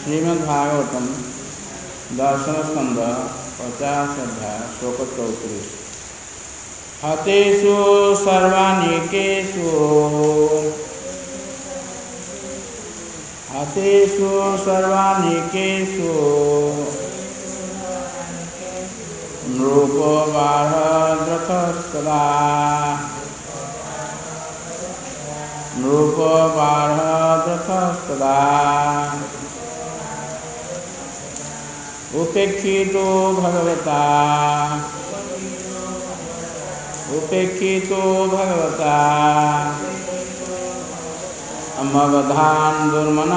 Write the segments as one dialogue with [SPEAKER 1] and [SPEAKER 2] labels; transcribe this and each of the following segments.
[SPEAKER 1] श्रीमद्भागवतम दर्शन स्कंद 50 अध्याय श्लोक 34। हतेषु सर्वानिकेषु नृपो बार्हद्रथस्तदा उपेक्षितो भगवता मगधान दुर्मना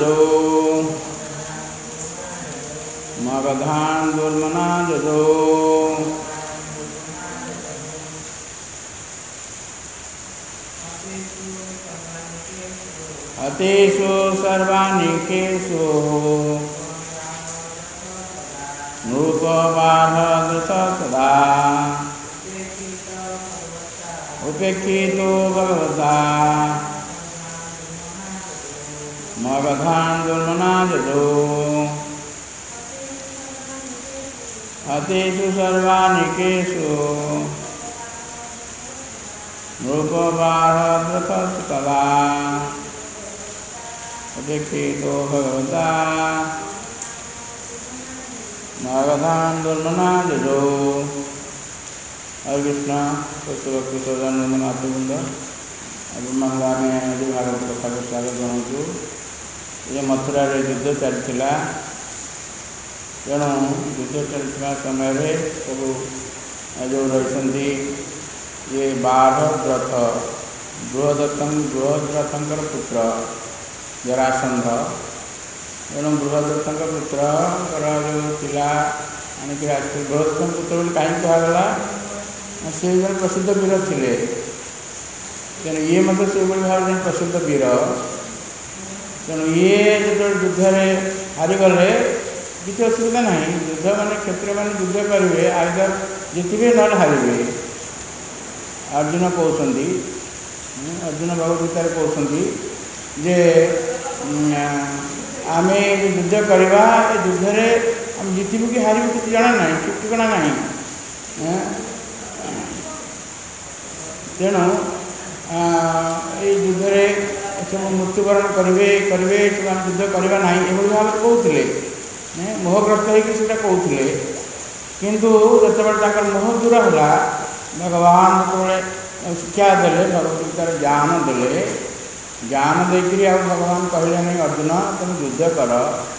[SPEAKER 1] जजो हतेषु सर्वानिकेषु नृपबार्हद्रथस्तदा उपेक्षितो भगवता मगधान दुर्मना जजो हतेषु सर्वानिकेषु नृपबार्हद्रथस्तदा उपेक्षितो भगवता मगधान दुर्मना जजो। हरे कृष्ण भक्ति सौजन्य मातृवृंद अब मंगला में आज भागवत कथा को स्वागत जनाऊँ। ये मथुरा युद्ध चलता तेणु युद्ध चलता समय सब जो रही ये बार्हद्रथ बृहद्रथंकर पुत्र जरासंध तेणु बृहद्रथंक पुत्र जो पिला आणिक बृहद्रथ पुत्र कहीं कहगला से जन प्रसिद्ध वीर थे तेणु ये मत से भाव प्रसिद्ध वीर तेणु ये जो युद्ध हारीगले किसी असुविधा ना युद्ध मान क्षेत्रीय मान युद्ध करेंगे आइदर जितने ना हारे। अर्जुन कहते अर्जुन भगवद्गीता कहते जे आम युद्ध करवा युद्ध आम जितबू कि हारू किसी जना ना ठिकना ना तेणु युद्ध सब मृत्युवरण करेंगे सब आम युद्ध करवा ना ये भाव कहते मोहग्रस्त होता कहते किंतु जो मोह दूर है भगवान जो शिक्षा देले भगवद्गीतार ज्ञान देले ज्ञान देकर भगवान कहले नहीं अर्जुन तुम युद्ध कर।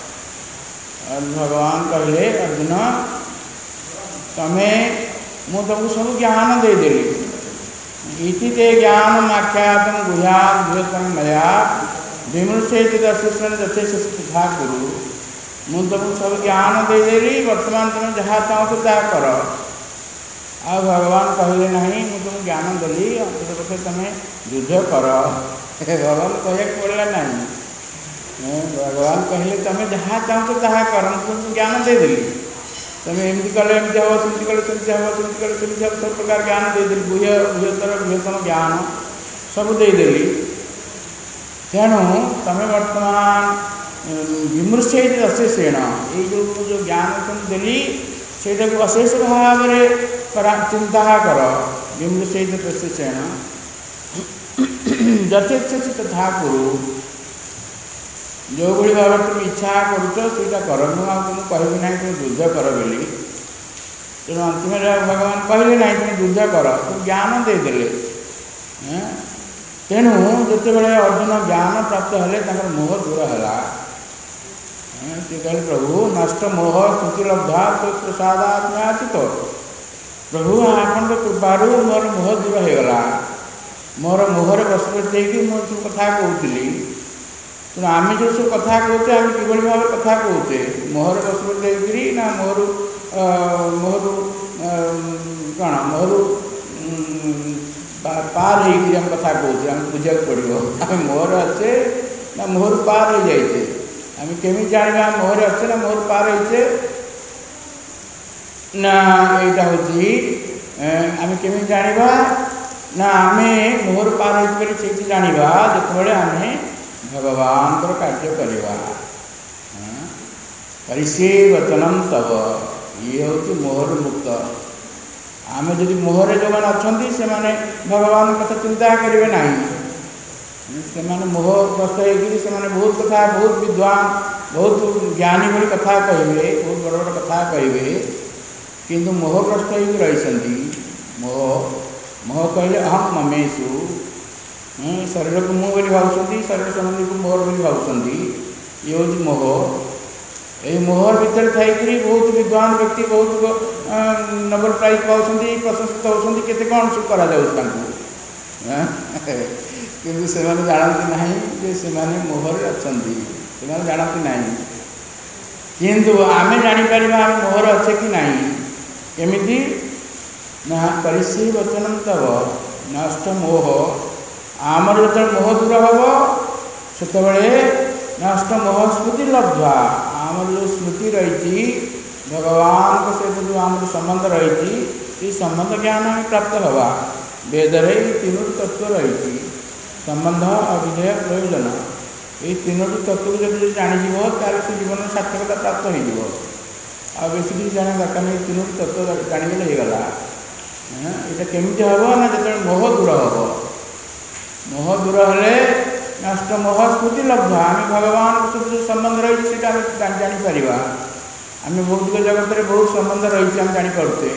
[SPEAKER 1] भगवान कहले अर्जुन तमें मु तुमको सब ज्ञान देदेली इति ते ज्ञान आख्यातम गुह्यात् बृहत्तम मया विमृशेति दर्शन यथेष तथा कुरु मु तुमको सब ज्ञान देदेली वर्तमान तुम जहाँ चाहो तो कर। आ भगवान कहले नहीं मु तुम ज्ञान देली अंतत तुम युद्ध कर। भगवान कह पड़ा नहीं भगवान कहले तुम जहाँ चाहो तो कर तुमको ज्ञान देदेली तुम्हें एमती कले एमती हम सेमती कले सेमती हम सेमती कले सेमती हम सब प्रकार ज्ञान देदेली बृहत्तम ज्ञान सब देदेली। तेणु तुम्हें वर्तमान विमृशे अशेषेण ये जो ज्ञान तुम देली से अशेष भाव में चिंता कर विमृशे अशेषेण यथेच्छसि तथा कुरु जो भाई भाव तुम इच्छा करुचा कर तुम कहबी ना तुम युद्ध कर बोली तेणु अंतिम भगवान कहले ना तुम युद्ध कर तुम ज्ञान देदेले। तेणु जिते बड़े अर्जुन ज्ञान प्राप्त हेले मोह दूर है कहे प्रभु नष्ट मोह स्तुति लब्धा तो प्रसादात्म्याचित प्रभु आपण कृपारू मोर मोह दूर होगला मोर मोहर बसपति मुझे कथा कहती तेणु आम जो सब कथा कहते आम कि भाव कथा कहते मोहर बसपति ना मोहर कौन मोहर पार हो कथा कहते आम बुझा पड़ो आम मोहर अच्छे ना मोहर पार हो जाइए आम केमी जाना मोहर अच्छे ना मोहर पार होचे ना यहाँ हूँ आम केमी जाना ना आम मोहर पार हो जाना जो आम भगवान कार्य करवा करिष्ये वचनम तव ये हूँ मोहर मुक्त। आम जदि मोहरे जो मैंने अच्छा से मैंने भगवान कथा चिंता करेंगे ना से मोहग्रस्त होने बहुत कथा बहुत विद्वान बहुत ज्ञानी भली कथा कहे बहुत बड़ बड़ कथा कहे किंतु मोहग्रस्त रही मोह मोह कहले अहम ममेशु शरीर को मुँह बोली भावुं शरीर संबंधी को मोहर बोली भावुं ये हूँ मोह। ये मोहर भितर थी बहुत विद्वान व्यक्ति बहुत नोबेल प्राइज पाँच प्रशंसित होती केते कौन सब करा किंतु से जानती ना से मोहर अच्छा से जानती ना किंतु आम जापर आम मोहर अच्छे कि ना केमी ना करिष्ये वचनम तव नष्ट मोह आमर जो मोह दूर हम से नष्ट मोह स्मृति लब्ध्वा आमर जो स्मृति रही भगवान के सहित जो आम संबंध रही संबंध ज्ञान आम प्राप्त हवा वेदरे तीनों तत्व रही संबंध अविधेय प्रयोजन ये तीनों तत्व को जब जाणीज तार से जीवन सार्थकता प्राप्त हो बेस किसी जाना दरकार नहीं तीनों तत्व जाणीगले होगला यहाँ केमी हम ना जो मोह दूर हम मोह दूर हेले नष्ट मोह स्मृति लब्ध आम भगवान सब जो संबंध रही जापर आम भौतिक जगत में बहुत संबंध रही आम जापे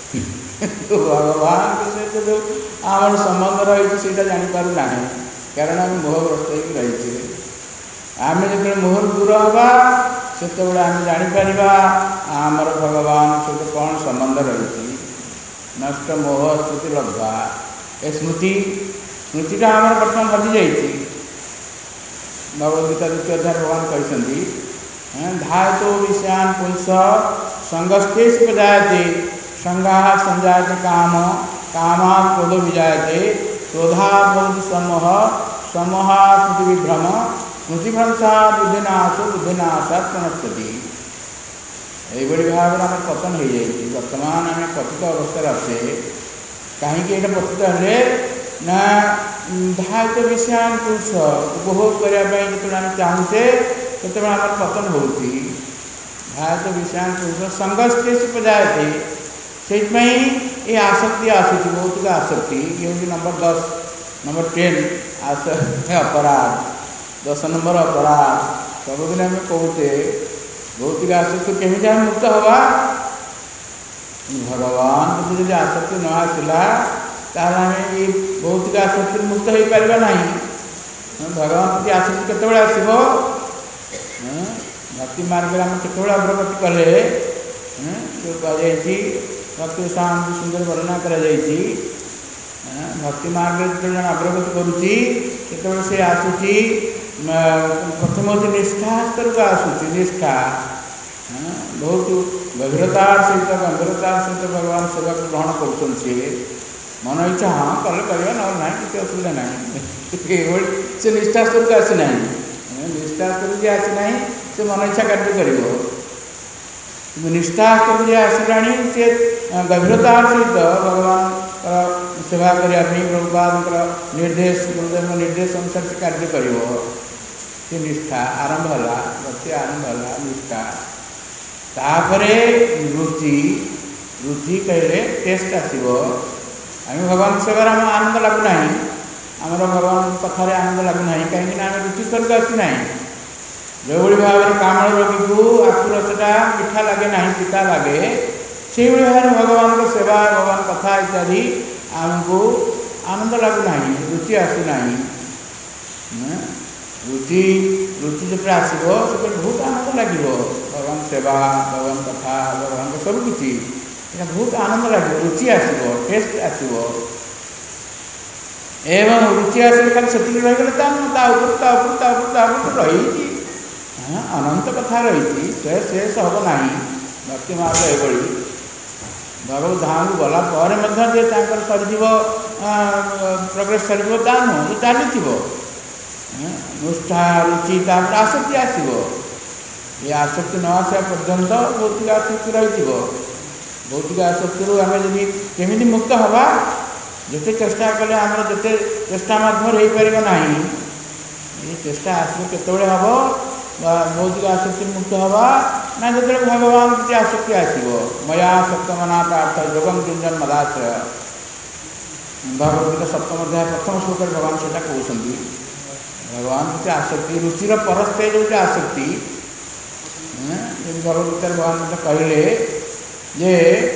[SPEAKER 1] भगवान के सहित जो आम संबंध रही से जापर ना कारण आम मोहग्रस्त रही आम जो मोहर दूर हवा से आम जापर आमर भगवान सहित कौन संबंध रही नष्ट मोह स्मृति लब्धा ए स्मृति स्मृतिटा आम बर्तमान हजि जाइए भगवद्गीता द्वितीय अध्याय भगवान कहते धायतो विषयान पुंस संगस्तेषु प्रजायते संगात् संजायते काम कामात् क्रोधो विजायते क्रोधात् भवति समोह समोहात् स्मृति विभ्रम स्मृतिभ्रंशात् बुद्धिनाशो बुद्धिनाशात् प्रणश्यति। यही भाव में आम पतन हो जाए बर्तमान आम पतित अवस्था अच्छे कहीं पतित हेले ना धायत विषयान पुरुष उपभोग करने जो आम चाहूचे से आम पतन हो धायत विषयान पुरुष संगस्तेषु प्रजायते से आसक्ति आसूँ भौतिक आसक्ति ये हूँ नंबर 10 नंबर 10 अपराध 10 नंबर अपराध सबुदिन आम कहते भौतिक आसक्ति केमी आम मुक्त हवा भगवान को जब आसक्ति न आसला आम ये भौतिक आसक्ति मुक्त हो पार ना भगवान प्रति आसक्ति केतबेले आसब भक्ति मार्ग में आम केतबेले अग्रगति कले जो कहुई भक्ति शांति सुंदर वर्णना कर भक्ति मार्ग जो जन अग्रगति करुँची से आसूची प्रथम हूँ निष्ठा स्तर को आसूँ निष्ठा बहुत गभीरतार सहित गंभीरतार सहित भगवान सेवा को ग्रहण कर मन इच्छा हाँ कले कर ना किसी असुविधा ना से निष्ठा स्तर को आसी ना निष्ठा स्तर जी आसी ना से मन इच्छा कार्य कर निष्ठा स्तर जी आसला सी गभीरतार सहित भगवान सेवा करने प्रभुपाद निर्देश गुरुदेव निर्देश अनुसार से कार्य कर निष्ठा आरंभ है भक्ति आरंभ है निष्ठा तापरे रुचि रुचि कहले टेस्ट आसो आम भगवान सेवार आम आनंद लगुना आमर भगवान कथार आनंद लगुना कहीं आम रुचि स्तर को आसी जो भाव में कामल रोगी को आखु रसटा मीठा लगे ना पिता लगे से भाव में भगवान सेवा भगवान कथा इत्यादि आमको आनंद लगुना रुचि आसुना रुचि रुचि जो आसो से बहुत आनंद लगे भगवान सेवा भगवान कथा भगवान सबकि बहुत आनंद लगे रुचि आसो टेस्ट आसो एवं रुचि आसले खाली से रही अनंत कथा रही शेष हम ना भक्ति मार्ग ये भगवत धाम को गला सरजीव प्रोग्रेस सरजीव ता नुह चली निष्ठा रुचि तापर आसक्ति आसो ये आसक्ति न आसा पर्यंत भौतिक आसक्ति रही भौतिक आसक्ति आम जब केमी मुक्त हवा जिते चेष्टा कले आम जिते चेष्टा मध्य हो पार ना ये चेष्टा आसो केतबेले हम भौतिक आसक्ति मुक्त हवा ना जो भगवान प्रति आसक्ति आसो मया सप्तमना पार्थ जोगम जुंजन मदाश्रय भगवत सप्तम अध्याय प्रथम श्लोक भगवान से कहते भगवान प्रति आसक्ति रुचिर पर स्टेज हो आसक्ति भगवत भगवान कहले जे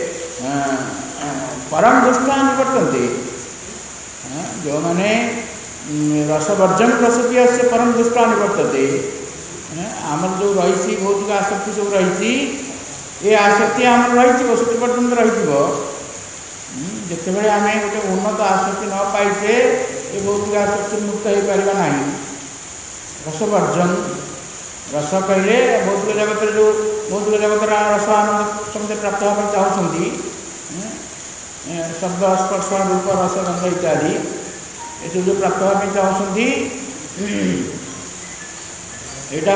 [SPEAKER 1] परम दुष्टा निवर्तन्ते जो मैंने रसवर्जन प्रसति से परम दुष्टा निवर्तते आमर जो रही भौतिक आसक्ति सब रही ये आसक्ति आम रही वसति पर्यटन रही जिते आम गोटे उन्नत आसक्ति न पाइसे ये भौतिक आसक्ति मुक्त हो पार ना रसवर्जन रस कहले भौतिक जगत जो भौतिक जगत रस आनंद समझे प्राप्त होगा चाहते शब्द स्पर्श रूप रस गंध इत्यादि ये सब जो प्राप्त होगा चाहते यहाँ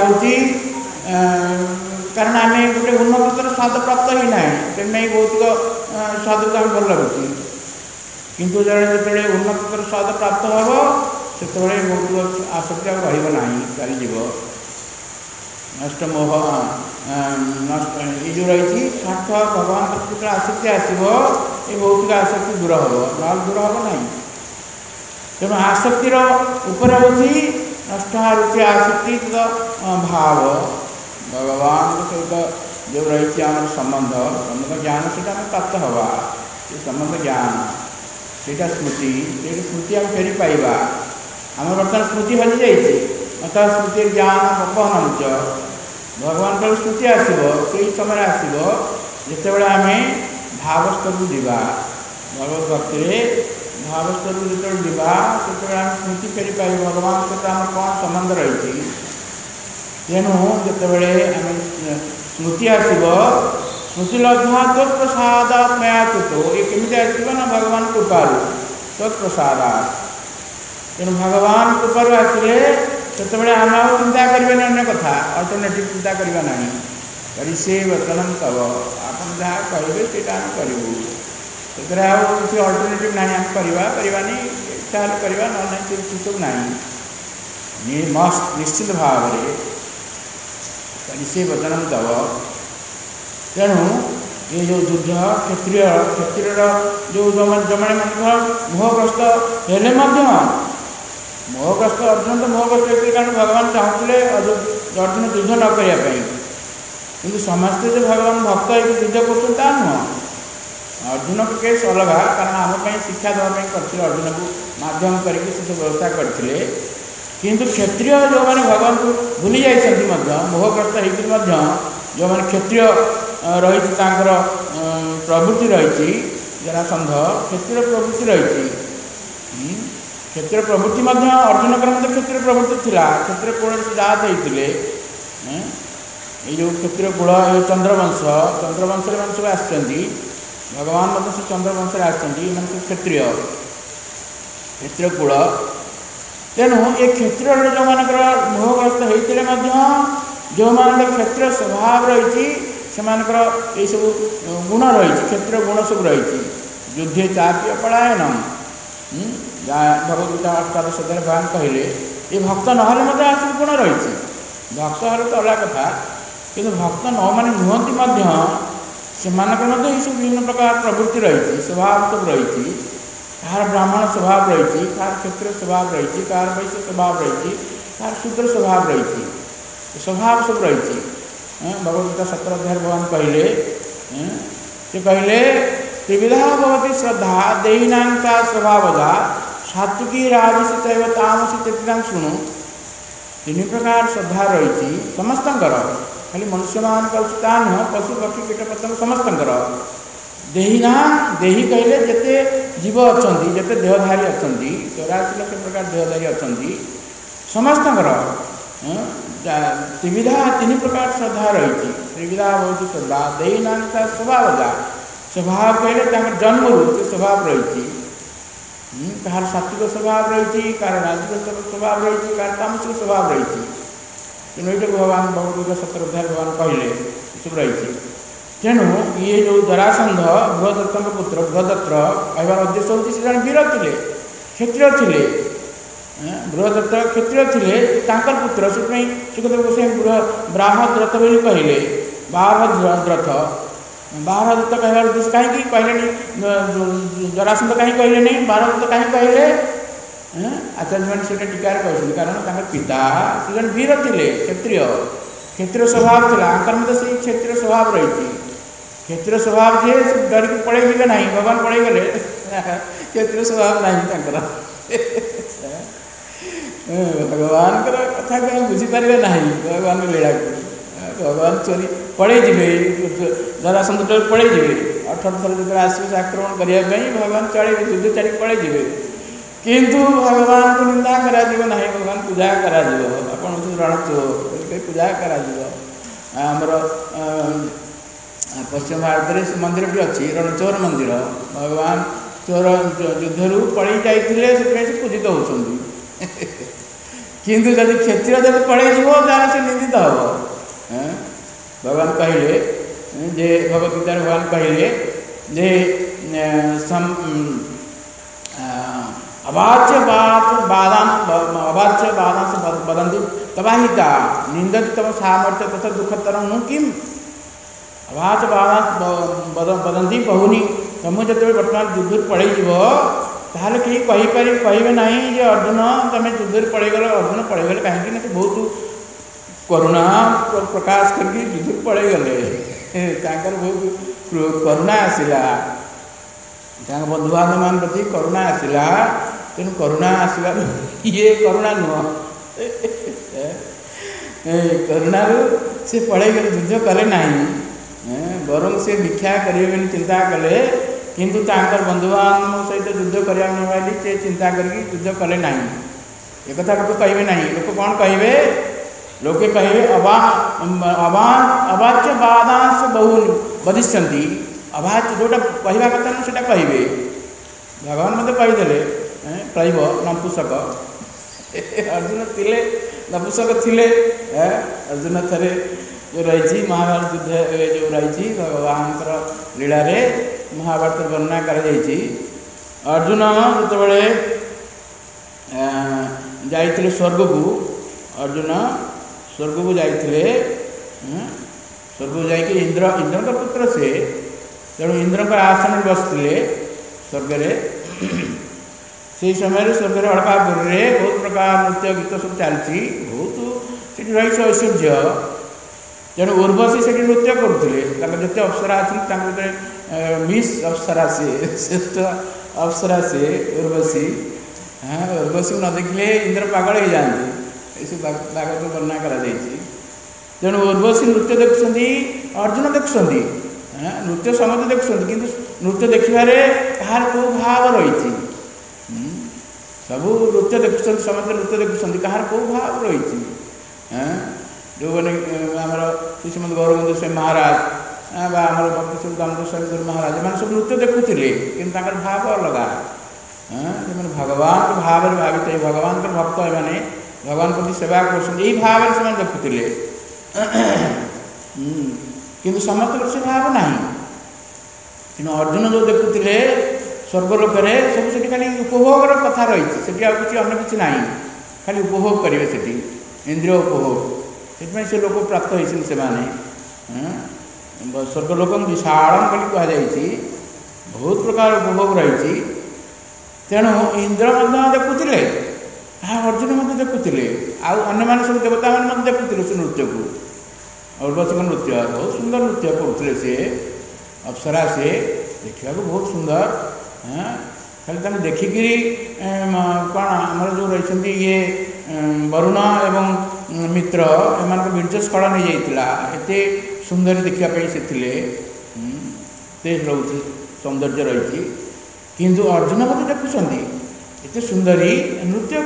[SPEAKER 1] हूँ कारण आम गोटे उन्नतर स्वाद प्राप्त ही ना तेनाली भौतिक स्वाद को आम भल लगुच किंतु जो उन्नतर स्वाद प्राप्त हम से भौतिक आसक्ति रहा चलीज नष्ट मोह नष्ट ये जो रही स्वार्थ भगवान प्रति आसक्ति आसो ये भौतिक आसक्ति दूर हम ना दूर हम ना तेणु आसक्तिर उपर हूँ नष्ट रुचि आसक्ति भाव भगवान सहित जो रही आम संबंध संबंध ज्ञान से प्राप्त हवा ये संबंध ज्ञान से स्मृति से स्मृति आम फेरी पाइबा आम बर्तमान स्मृति हजि जाइए अतः स्मृति ज्ञान अपहरण भगवान का स्मृति आसो से समय आसो जिते आम भावस्तर को जीवा भगवत भक्ति भावस्तर को जो जीवा से आम स्मृति फेरी पाइ भगवान सहित आम कौन संबंध रही तेणु जिते आम स्मृति आसो स्मृति लब्धा तत्प्रसादात मया कृतो ये केमी आसो ना भगवान कृपारू तत्प्रसादा तेणु भगवान कृपारू आसिले से आम आ चिंता करें अन्य कथा अल्टरनेटिव चिंता करवा ना करी से वचनम तब आप जहाँ कहे से करूँ से अल्टरनेटिव ना आम करवानी इच्छा करवा ना सब ना मस्ट निश्चित भाव करी से वचनम तब तेणु ये जो युद्ध क्षत्रिय जो जो मैंने मोहग्रस्त हेले मोहग्रस्त अर्जुन तो मोहग्रस्त होते कारण भगवान चाहते अर्जुन युद्ध न करने कि समस्ते जो भगवान भक्त हो युद्ध कर अर्जुन को केस अलग कारण आम शिक्षा देवाई करते अर्जुन को मध्यम करके व्यवस्था करते किंतु क्षत्रिय जो मैंने भगवान को भूली जाइए मोहग्रस्त होकर जो मैंने क्षत्रिय रही प्रवृत्ति रही जरासंध क्षत्रिय प्रवृत्ति रही क्षत्रिय प्रवृत्ति अर्जुन क्षत्रिय प्रवृत्ति थी क्षत्रिय कूल से जात होते ये क्षत्रिय कूल ये चंद्रवंश मान सब आसुँच भगवान से चंद्रवंश आसुँच क्षत्रिय क्षत्रिय कूल तेणु ये क्षेत्र जो मानकर मोहग्रस्त होते जो मान क्षेत्र स्वभाव रही से सब गुण रही क्षेत्र गुण सब रही युद्धे चाप्य पलायनम भगवद्गीता 18 भगवान कहले ये भक्त ना आसिक गुण रही भक्त हर तो अलग कथा कि भक्त न मान नुहति से सब विभिन्न प्रकार प्रवृत्ति रही स्वभाव सब रही कहार ब्राह्मण स्वभाव रही कहार क्षेत्रीय स्वभाव रही कहार वैश्य स्वभाव रही कहार शूद्र स्वभाव रही स्वभाव सब रही भगवद्गीता 17 अध्याय भगवान कहले से कहले त्रिविधा भवती श्रद्धा देहिनां सा स्वभावजा सात्विकी राजसी तामसी चेतिनां शुणु तीन प्रकार श्रद्धा रही समस्त खाली मनुष्य मान नुह पशु पक्षी कीट पतंग समस्त देहिना देही कहले जिते जीव अच्छा जिते देहधारी अच्छा 84 लक्ष प्रकार देहधारी अच्छा समस्त त्रिविधा तीन प्रकार श्रद्धा रही त्रिविधा बहुत श्रद्धा देहिना स्वभावजा स्वभाव कहले जन्म से स्वभाव रही कहार सात्विक स्वभाव रही कहार राजसिक स्वभाव रही कहार तामसिक स्वभाव रही तेणु ये भगवान भगवद्गीता 17 अध्याय भगवान कहले सब रही तेणु ये जो जरासंध बृहदत्त पुत्र बृहदत्त कहबार उद्देश्य हूँ से जन वीर थे क्षत्रिय थे बृहदत्त क्षत्रिय थे पुत्र से सुखदेव गोस्वामी ब्राह्मद्रथ बोली कहले बारहद्रथ बारहद्रथ कहवार उद्देश्य कहीं कहले जरासंध कहीं कहले नहीं बारहद्रथ कहीं कहले आचार्य मैंने से टीकार कहते कारण पिता से जन वीर थे क्षत्रिय क्षत्रिय स्वभाव था आंकर मत से क्षत्रिय स्वभाव रही क्षत्रिय स्वभाव जे डर के पड़े जी ना भगवान पड़े गले क्षत्रिय स्वभाव ना भगवान कथा क्या बुझीपारे ना भगवान लीला को भगवान चोरी पड़े जी जरासंध पड़े जी 18 थर जो आसवे आक्रमण करने भगवान चढ़े युद्ध चारी पड़े जी किंतु भगवान को निंदा करा ना भगवान पूजा करा आपण रणचोर पूजा करा आमर पश्चिम भारत में मंदिर भी अच्छी रणचोर मंदिर भगवान चोर युद्धरू पड़े जाते से पूजित होती किंतु जब क्षत्रिय जब पड़े से निंदित हम भगवान कहले जे भगवद्गीता भगवान कहले जे अवाच्य बाधान से वदंती तबाहिता निंदति तम सामर्थ्य तथा दुखतरम नु किम अवाच्य बाधान वदंती बहुनी तुम जो बर्तमान युद्ध पड़े ताहले कहीं कहे ना जे अर्जुन तुम युद्ध पड़ेगल अर्जुन पड़ेगले कहीं बहुत करुणा प्रकाश करके युद्ध पड़ेगले बहुत करुणा आसला बंधु बांधव मान प्रति करुणा आसला तेणु करुणा आसला ये करुणा नुह करुणा से पड़े युद्ध कले ना बर से भिक्षा करें चिंता कले किंतु बंधु बांधव सहित युद्ध करने से चिंता करके युद्ध कले ना एक लोक कहे ना लोक कौन कहे लोके कहे अवाच्य बाधांश बहु बधिष्यन्ति अवाच्य जोटा कहवा कथा ना से कहे भगवान मत कहीदे कह नपुंसक अर्जुन थे नपुंसक थे अर्जुन थे जो रही महाभारत युद्ध जो रही भगवान लीला महाभारत वर्णना कर अर्जुन जो जाइए स्वर्ग को अर्जुन स्वर्ग को जाइए स्वर्ग को जाकि इंद्र का पुत्र से तेणु इंद्र का आसन बसते स्वर्ग से समय स्वर्ग अलकापुर में बहुत प्रकार नृत्य गीत सब चलती बहुत से रही ऐश्वर्य तेणु उर्वशी से नृत्य करुले जिते अप्सरा अच्छे मिस अप्सरा से श्रेष्ठ अप्सरा से उर्वशी उर्वशी न देखिले इंद्र पागल हो जाती ये भागवत वर्णना कर तेणु उर्वशी नृत्य देखुं अर्जुन देखुं नृत्य समस्त देखुं कि नृत्य देखिबारे कहार को भाव रही सबू नृत्य देखुं समस्त नृत्य देखुं कहार को भाव रही जो मैंने आमर श्रीमद गौरबंदु स्वामी महाराज आमर भक्ति स्वरूप दामोदर स्वामी गुरु महाराज मैंने सब नृत्य देखुले कि भाव अलग जो भगवान भाव भावित भगवान भक्त मैंने भगवान प्रति सेवा कर भाव से देखुले किंतु समस्त से भाव ना कि अर्जुन जो देखुले स्वर्गलोक सब से खाली उपभोग कथा रही से किसी अन्य किसी ना खाली उपभोग करेंगे से इंद्रिय उपभोग से लोक प्राप्त होती से स्वर्गलोक विशाल कहुई बहुत प्रकार उपभोग रही तेणु इंद्र देखुले अर्जुन मत देखुले आने सब देवता मैंने देखुले से नृत्य को उर्वशी नृत्य बहुत सुंदर नृत्य करुले सी अप्सरा से देखा बहुत सुंदर खाली देखिकी कौन आमर जो रही ये वरुण एवं मित्र एम बीर्ज स्खलन हो जाता एते सुंदर देखापी से रोचे सौंदर्य रही किंतु अर्जुन मत देखुं एत सुंदरी नृत्य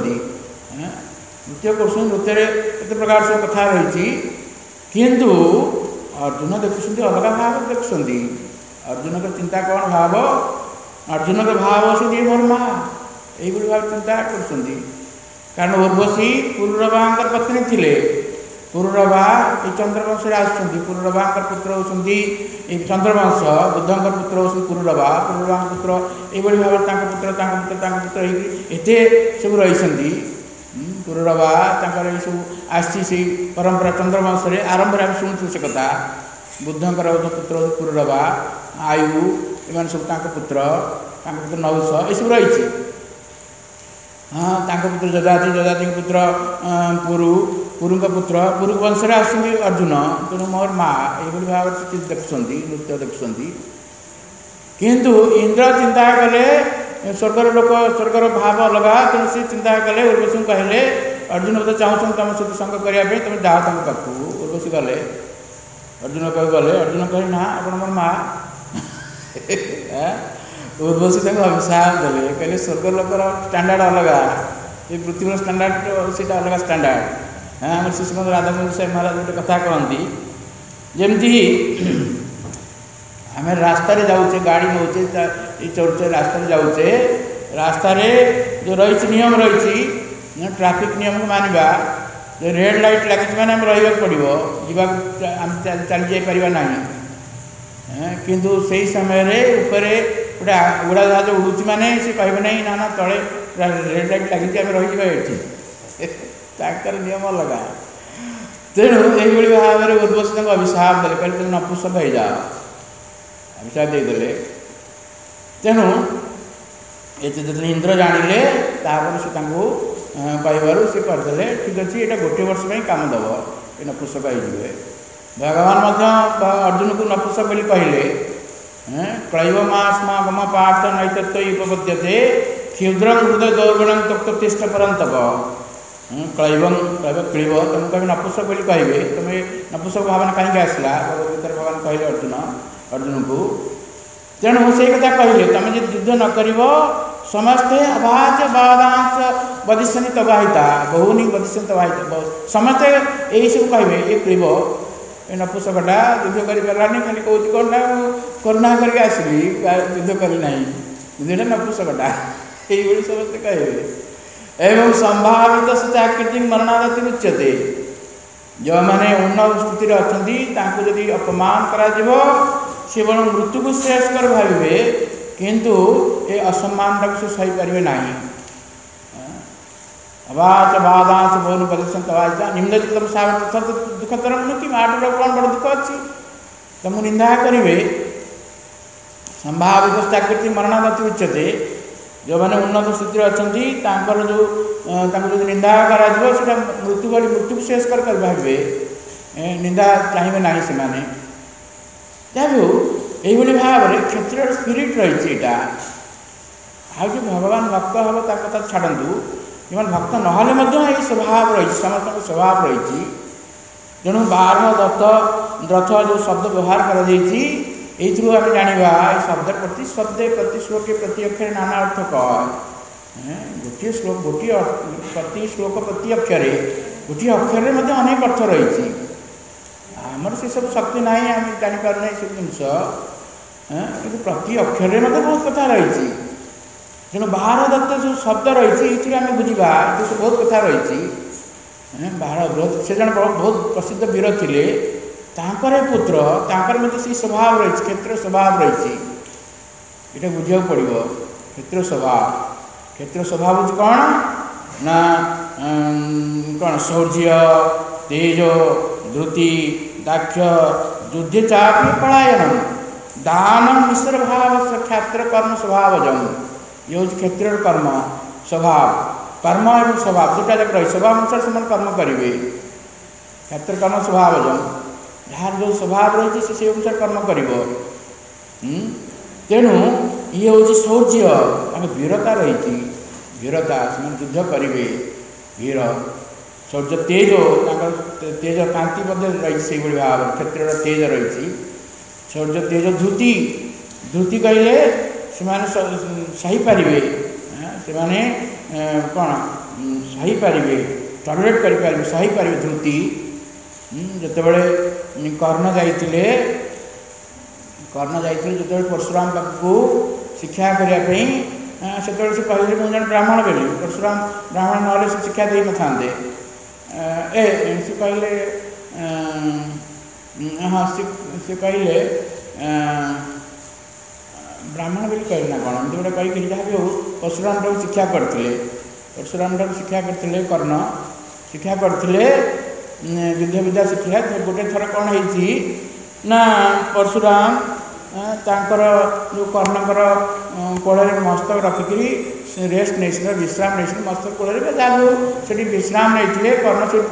[SPEAKER 1] कर नृत्य केत प्रकार से कथा रही किंतु अर्जुन देखुं अलग भाव देखुं अर्जुन का चिंता कौन भाव अर्जुन का भाव से मोर माँ यही भाव चिंता कर कारण उर्वशी पुरुरवा पत्नी थे पुरुरभा ये चंद्रवंश आसुँच पुरुरभा पुत्र होती चंद्रवंश बुद्धंकर पुत्र होती पुरुरभा पुरुरभा पुत्र ये भाव पुत्र एते सब रही पुरुरभा ये सब आसी परंपरा चंद्रवंश आरंभ में शुणु से कथा बुद्धंकर पुत्र पुरुरभा आयु एम सब पुत्र नहुष ये सब रही हाँ पुत्र जजाति जजाति पुत्र पुरु पुत्र पुरु वंश आसुँच अर्जुन तेणु मोर माँ ये भाव देखुं नृत्य देखुं किंतु इंद्र चिंता कले स्वर्गर लोक स्वर्गर भाव अलग तेणु सी चिंता कले उर्वशी कहले अर्जुन बोधे चाहूँ तुम सहित संग करने तुम जाओ तक पाखु उर्वशी गले अर्जुन कह गले अर्जुन कहे ना आप मोर माँ उर्वशी अभिशाप देले कहले स्वर्ग लोकर स्टांडार्ड अलग ये पृथ्वी स्टांडार्ड से अलग स्टांडार्ड हाँ आम शिशुमंद राधाकुंज साहेब महाराज गोटे कथा कहती जमती आम रास्तार जाऊे गाड़ी नौचे चलुचे रास्तार जाऊे रास्तार जो रही नियम रही ट्रैफिक नियम को मानवा जो रेड लाइट लगी मैंने आम रहा पड़ो जा चली जापर ना किंतु से समय ऊपर गोटे उड़ा जहाज उड़ूची मैंने सी कह ना ना तले रेड लाइट लगी आम रही ताकर नियम अलग तेणु ये भाव में उर्वशी अभिशाप देते कहते तुम नपुंसक हो जाओ अभिशाप देदेले तेणु ये इंद्र जानिले तापर से कहवर सी करदे ठीक अच्छे यहाँ गोटे वर्ष में कम दब ये नपुंसक हो भगवान अर्जुन को नपुंसक बोली कहले क्लैवमास्मा गम पार्थ नैतत्व उपपद्यते क्षुद्रम हृदय दौर्गुणम तप्ततिष्ठ परंतप क्लैवं क्लैव क्लीव तुम कभी नपुंसक बोली कहे तुम्हें नपुंसक भावना कहीं आसला भगवत भगवान कहले अर्जुन को तेणु से कथा कहले तुम जो युद्ध न कर समस्ते अभाच बादांश बदिष्यनि तबाहिता बहुनी बदिष्यनि तबाहिता समस्ते यही सब कहे ये क्लीव ये नपुंसकटा युद्ध कर पारानी खाली कौच कौन करुणा करके आसली युद्ध करना युद्धटा नपुंसकटा ये समस्ते कहे एवं संभावित सत्याकृति मरणादति उच्यते जो मैंने उन्नत स्थिति अच्छा जदि अपमान करा से बड़ मृत्यु को श्रेयस्कर भावे किंतु ये असम्मान से सही पारे ना अवाच बादांश बहुन प्रदर्शन निम्नलिखित सावत दुखतरम नु कि आठ कौन बड़ दुख अच्छी तुम निंदा करेंगे संभावित सत्याकृति मरणादति उच्यते जो मैंने उन्नत स्थिति अच्छा जो निंदा करा मृत्यु मृत्यु शेष कर भावे निंदा चाहिए ना से जहाँ भी हो भाव में क्षेत्र स्पिरिट रही जो भगवान भक्त हम कथा छाड़ू जो भक्त ना स्वभाव रही समस्त स्वभाव रही तेणु 12 रथ जो शब्द व्यवहार कर आम जाना शब्द प्रति शब्द प्रति श्लोक प्रति अक्षर नाना अर्थ कहे गोटे श्लोक गोटे प्रति श्लोक प्रति अक्षर गोटे अक्षर अनेक अर्थ रही आमर से सब शक्ति ना आम जापर ना सब जिन प्रति अक्षर बहुत कथा रही तेणु 12 दत्त जो शब्द रही आम बुझा सब बहुत कथा रही 12 से जन बहुत प्रसिद्ध वीर थे तांकर पुत्र तांकर मध्य से स्वभाव रही क्षेत्र स्वभाव रही ये बुझा पड़ो क्षेत्र स्वभाव हूँ कौन ना कौन शौर्य तेज धृति दाक्ष्य युद्धे चापी पलायन दान मिश्र भाव क्षेत्र कर्म स्वभावजम ये हूँ क्षेत्र कर्म स्वभाव कर्म एवं स्वभाव दुटा जाक रही स्वभाव अनुसार से कर्म करेंगे क्षेत्र कर्म स्वभावजम जार जो स्वभाव रही से अनुसार कर्म कर तेणु ये हूँ शौर्य वीरता रही वीरता से युद्ध करेंगे वीर शौर्य तेज तेज कांति रही से भाव क्षेत्र तेज रही शौर्य तेज धृति धृति कहले से सही पारे से कौन सही पारे टलरेट करें सही पारे धृति जितेबले कर्ण जाइए जो परशुराम पाखु शिक्षा करने से कहले मुझे ब्राह्मण बोली परशुराम ब्राह्मण ना शिक्षा दे न था से कहले हाँ से कहले ब्राह्मण बोली कहले ना कौन एमती गोटे कही जहाँ भी हो परशुराम टाक शिक्षा करते परशुराम टाक शिक्षा करते कर्ण शिक्षा करते युद्ध विद्या शिक्षा गोटे थर कौन है ना परशुराम तांकर जो कर्णकर कोल मस्तक रखिकी रेस्ट नहीं विश्राम नहीं मस्तक कोल जहाँ से विश्राम नहीं कर्ण से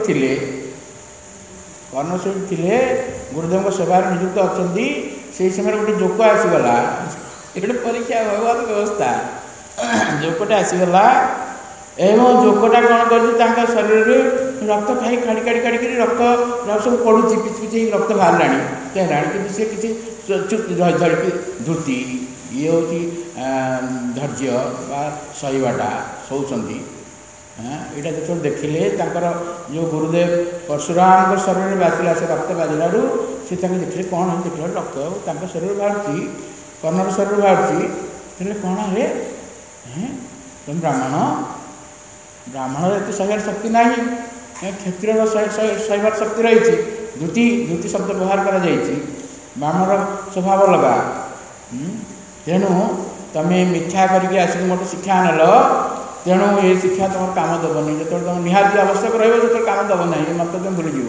[SPEAKER 1] कर्ण से गुरुदेव सेवार नियुक्त अच्छा से समय गोटे जोक आसीगला ये परीक्षा भगवान व्यवस्था जोकटा आसीगला एवं जोकटा कौन कर शरीर में रक्त खाई काड़ी काड़ी काड़ी रक्त सब पड़ुची पिच पिच रक्त बाहर कि सी किसी धृति ये हूँ धैर्य बा सहीवाटा शौंती यहाँ जो देखिले जो गुरुदेव परशुराम शरीर में बाजिला से रक्त बाजिलू से देखिले कौन है देखिए रक्त शरीर बाहर कर्णर शरीर बाहर कौन है तुम ब्राह्मण ब्राह्मण एत सहार शक्ति ना क्षत्रिय सहार शक्ति रही धुति धुति शब्द व्यवहार कर ब्राह्मण स्वभाव लगा तेणु तुम्हें मिथ्या करके आसिक मोटे शिक्षा आनल तेणु ये शिक्षा तुम काम दबनी जो तुम निहाती आवश्यक रही काम दब ना मत तुम भूलीज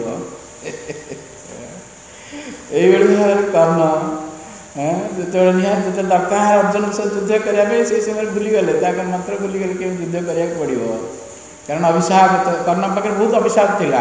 [SPEAKER 1] ये कर्ण जो निहाती जो दरकार अर्जुन से युद्ध करने से समय भूलीगले मंत्र भूलीगले कि युद्ध करा पड़ो कारण अभिशाप कर्ण पाखे बहुत अभिशाप थिला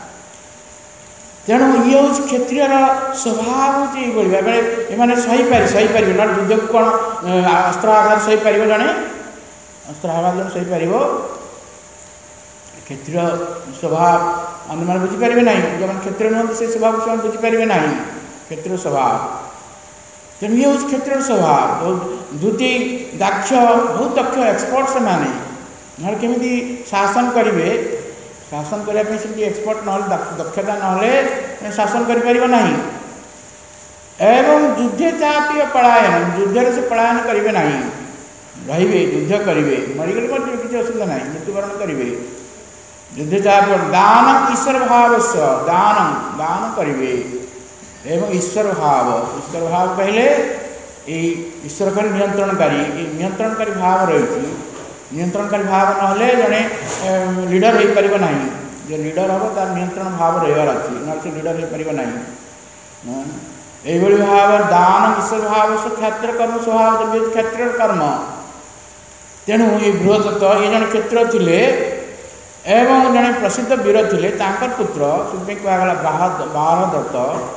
[SPEAKER 1] तेणु ये हूँ क्षत्रिय स्वभाव हूँ ये सहीपर ना युद्ध को कौन अस्त्र आघात सहीपर जड़े अस्त्र आघात जन सहीपर क्षत्रिय स्वभाव अन्य मैंने बुझीपारे ना जो क्षत्रिय नुहत से स्वभाव से बुझीपारे ना क्षत्रिय स्वभाव तेणु ये हूँ क्षत्रिय स्वभाव धुति दाक्ष बहुत दक्ष एक्सपर्ट से माने ना केमी शासन करेंगे शासन करने से एक्सपर्ट ना दक्षता ना शासन करना एवं युद्धे चापी पलायन युद्ध से पलायन करेंगे ना रे युद्ध करेंगे मरीगले किसी असुविधा ना मृत्युवरण करेंगे युद्ध चापी दान ईश्वर भाव से दान करेंगे एवं ईश्वर भाव कहले ईश्वर का नियंत्रणकारी भाव रही नियंत्रणकारी भाव ना जड़े लीडर हो पार ना जो लीडर हम तार नियंत्रण भाव रही अच्छी ना से लीडर हो पार ना यही भाव दान ईश्वर भाव से क्षत्र कर्म स्वभाव क्षत्र कर्म तेणु ये बृहदत्त ये जन क्षत्र थे एवं जड़े प्रसिद्ध वीर थे पुत्र से कहगला बारदत्त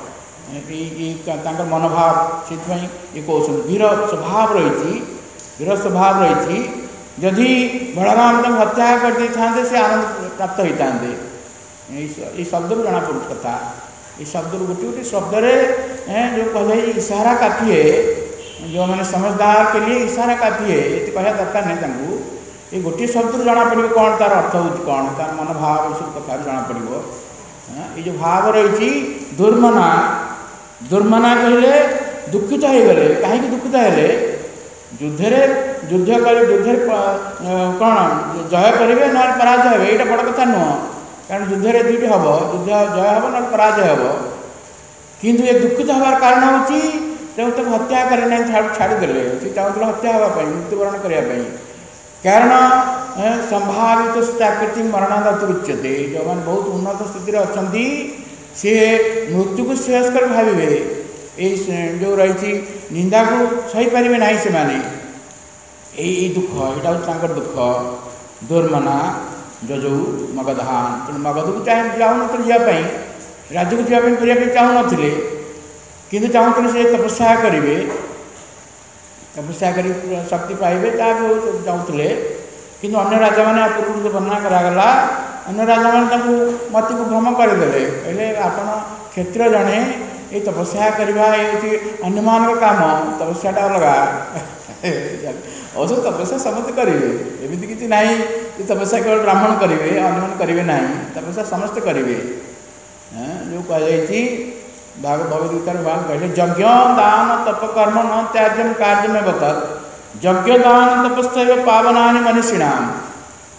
[SPEAKER 1] मनोभाव से ये कहते वीर स्वभाव रही जदि बलराम तक हत्या करते था से आनंद प्राप्त होता ये शब्द जना पड़ू कथा ये शब्द गोटे गोटे शब्द जो कहे इशारा काफी है जो मैंने समझदार के लिए इशारा काफी है ये कहना दरकार नहीं ये गोटे शब्द जना पड़ो कौन तार अर्थ हो कौन तार मनोभाव ये सब कथा जना पड़ो ये जो भाव रही दुर्मना दुर्मना कहले दुखित हो गले कहीं दुखित हेले युद्ध कौन जय करेंगे ना पराजय हे यहाँ बड़ कथा नुह कारण युद्ध दुईट हम युद्ध जय हम ना पराजय हम किंतु ये दुखित हबार कारण हूँ हत्या करना छाड़ीदे चाहूल हत्या हाँपाई मृत्युवरण करने कारण संभावित प्राकृतिक मरणादत उच्यते जो मैंने बहुत उन्नत स्थिति अच्छा सी मृत्यु को श्रेयस्कर भावे ये जो रही निंदा को सही पारे ना से माने यही दुख यहाँ हूँ दुख दुर्मना जजौ मगधान तेणु मगध को चाहून जावाई राज्य को जावाई चाहून कि चाहूले से तपस्या करेंगे तपस्या कर शक्ति पाइबे चाहूले कि अन्य राजा मैंने पूर्व वर्णना करागला अन्य राजा मैंने मत को भ्रम करदे कहले आपण क्षेत्र जड़े ये तपस्या करवा ये अन्य मान काम तपस्याटा अलगा अवश्य तपस्या समस्त करेंगे एमती किसी ना तपस्या केवल ब्राह्मण करेंगे अन्य करेंगे ना तपस्या समस्त करेंगे जो कही भगवद्गीता भगवान कहले यज्ञ दान तप कर्म न त्याज्यम कार्यमें बतत यज्ञ दान तपस्या पावनानि मनीषिणाम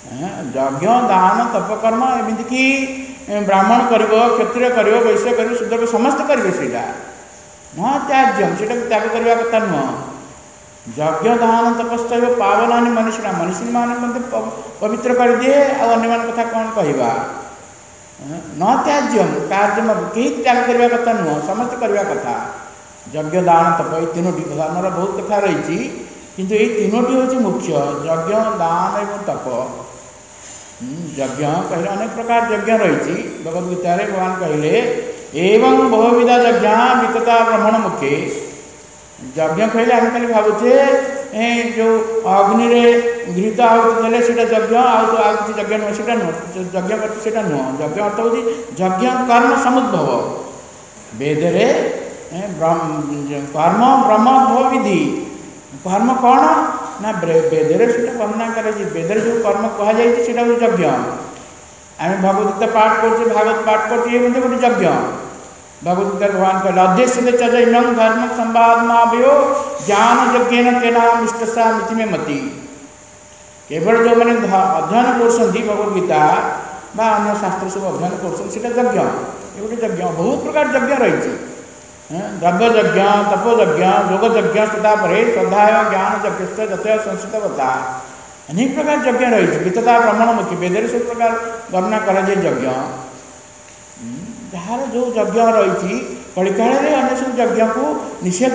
[SPEAKER 1] यज्ञ दान तपकर्म एमतीक ब्राह्मण कर क्षत्रिय कर वैश्य कर शूद्र समस्त करेंगे से न त्याज्यम से त्याग करने कथा नुह यज्ञ दान तपस्या पावना मनुष्य मनुष्य मान पवित्र कर दिए आने कथा कौन कहवा न त्याज्यम कार्यम कहीं त्याग करने कथा नुह समस्त करने कथा यज्ञ दान तप ये तीनोटी धर्मर बहुत कथा रही किंतु ये तीनोटी हूँ मुख्य यज्ञ दान एवं तप यज्ञ कहले अनेक प्रकार यज्ञ रही भगवद गीता भगवान कहले एवं बहुविध यज्ञ वितता ब्रह्मण मुखे यज्ञ कहले आम खाली भावुचे जो अग्नि घृत आहुति देले सेटा यज्ञ आ किसी यज्ञ नुह से यज्ञ करते नुह यज्ञ अर्थ हूँ यज्ञ कर्म समुद्भव वेदरे कर्म ब्रह्म विधि कर्म कौन ना वेदरे से वर्णना कर वेदर जो कर्म कहुई यज्ञ आम भगवदगीता पाठ करते भागवत पाठ करते ये गोटे यज्ञ भगवदगीता भगवान कहले अध्यक्ष चैन धर्म संवाद मावयो ज्ञान यज्ञ तेना इष्टसा मिति में मति केवल जो मैंने अध्ययन कर भगवदगीता अन्य शास्त्र सब अध्ययन कर यज्ञ ये गोटे यज्ञ बहुत प्रकार यज्ञ रही द्रव्य यज्ञ तप यज्ञ योग यज्ञ तथा श्रद्धा ज्ञान यज्ञ जतय संस्कृतवता अनेक प्रकार यज्ञ रही वितता ब्रह्मण मुखी वेदर सब प्रकार वर्णना कराए यज्ञ जार जो यज्ञ रही कलिकाल अन्य सब यज्ञ को निषेध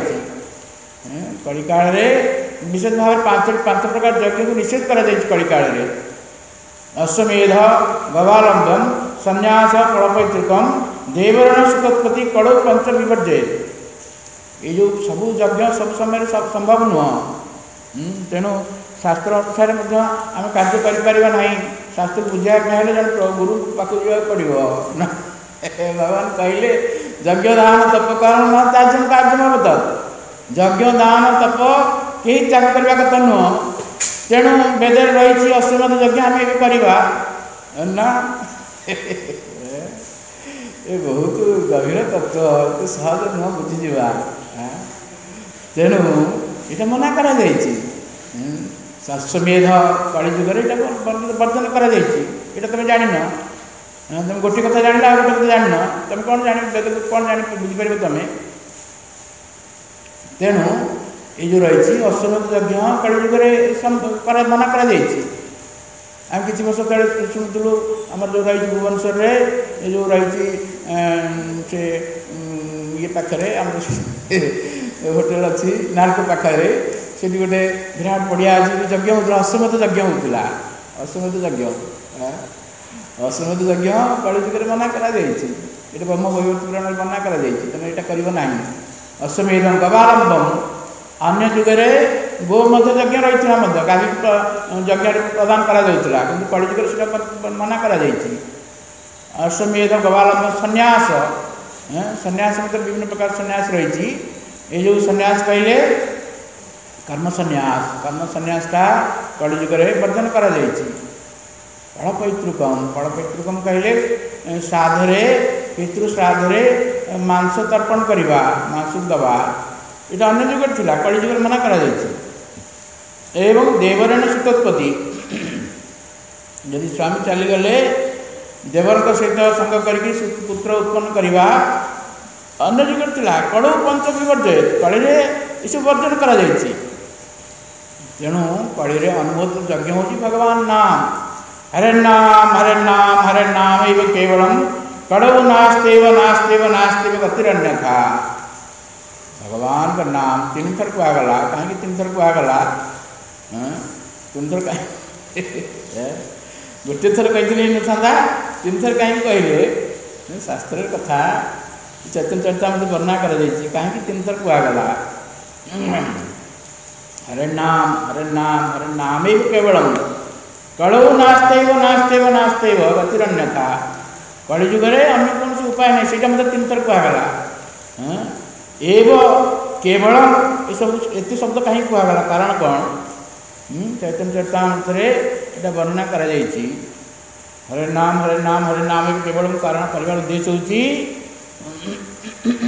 [SPEAKER 1] कलिकाल विशेष भाव पांच प्रकार यज्ञ को निषेध कलिकाल अश्वमेध गवालंबन संन्यास फलपैतृकम देवरण सुखोत्पत्ति कड़ो पंच विवर्जे ये जो सब यज्ञ सब समय संभव नुह तेणु शास्त्र अनुसार आम कार्य करें शास्त्र बुझाइक ना जन गुरु पाक जावाक पड़ो ना भगवान कहले यज्ञ दान तप कारण न त्याज्यम कार्यम बद यज्ञ दान तप कहीं त्याग करने कथा नुह तेणु वेद रही अश्वमेध यज्ञ आम ये करवा ना ये बहुत गभीर तत्व तो सहज नुह बुझीजा तेणु ये मना कर अश्वमेध कलिजुगे वर्जन कर तुम जान तुम गोटे कथा जान गोटे कथा जान तुम कौन जान कौन जान बुझीपर तुम तेणु ये जो रही अश्वमेध यज्ञ कलिजुगे मना कर आम किसी वर्ष तले शुणुलु आम जो रही भुवनेश्वर ये जो रही से ये पाखे आम होटेल अच्छी नालको पाखे से गोटे विराट पड़िया अच्छी यज्ञ होता अश्वमेध यज्ञ होता अश्वमेध यज्ञ अश्वमेध यज्ञ कलिजुगे मना कर ब्रह्म वैवर्त पुराण मना कर तेनाली यहाँ करना अश्वमेधम गवालंबम अन्य जुगे गोमध्य यज्ञ रही गाधी यज्ञ प्रदान करा कलिजुगे से मना कर अश्वमेध गवालंब संन्यास संन्यास मतलब विभिन्न प्रकार संन्यास रही ये जो संन्यास कहले कर्म संन्यासटा कलिजुगे वर्जन कर फलपैतृकम कहले श्राद्धे पितृश्राद्धे मांस तर्पण करवा मांस दवा ये अन्य जुगे थी कलिजुगे मना कर एवं देवरण सुखोत्पत्ति यदि स्वामी चलीगले देवर सहित संग करके पुत्र उत्पन्न करवा अन्य जुगे थी कड़ो पंच विवर्जे कली ये वर्जन कर तेणु कली अनुमोदित यज्ञ हूँ भगवान नाम हरे नाम हरे नाम हरे नाम एवं केवलम कड़ो नास्तेव नास्तेव नास्तेव गतिरन्यथा भगवान का नाम तीन थर कहगला कहीं तीन थर कहगला तीन थर गोटे थर कही ना तीन थर कहीं कहले शास्त्र कथा चैतन्य चरितामृत वर्णना कर कहीं तीन थर कहगला हरे नाम हरे नाम हरे नाम केवलम कड़ो नास्तेव नास्तेव नास्तेव गतिरन्यथा कलिजुगे अन्य कौन से उपाय नहीं से मतलब तीन थर कहगला केवल ये सब एत शब्द कहीं कहगला कारण कौन चैतन्य चरितामृत वर्णना कर हरे नाम केवल कारण कर उद्देश्य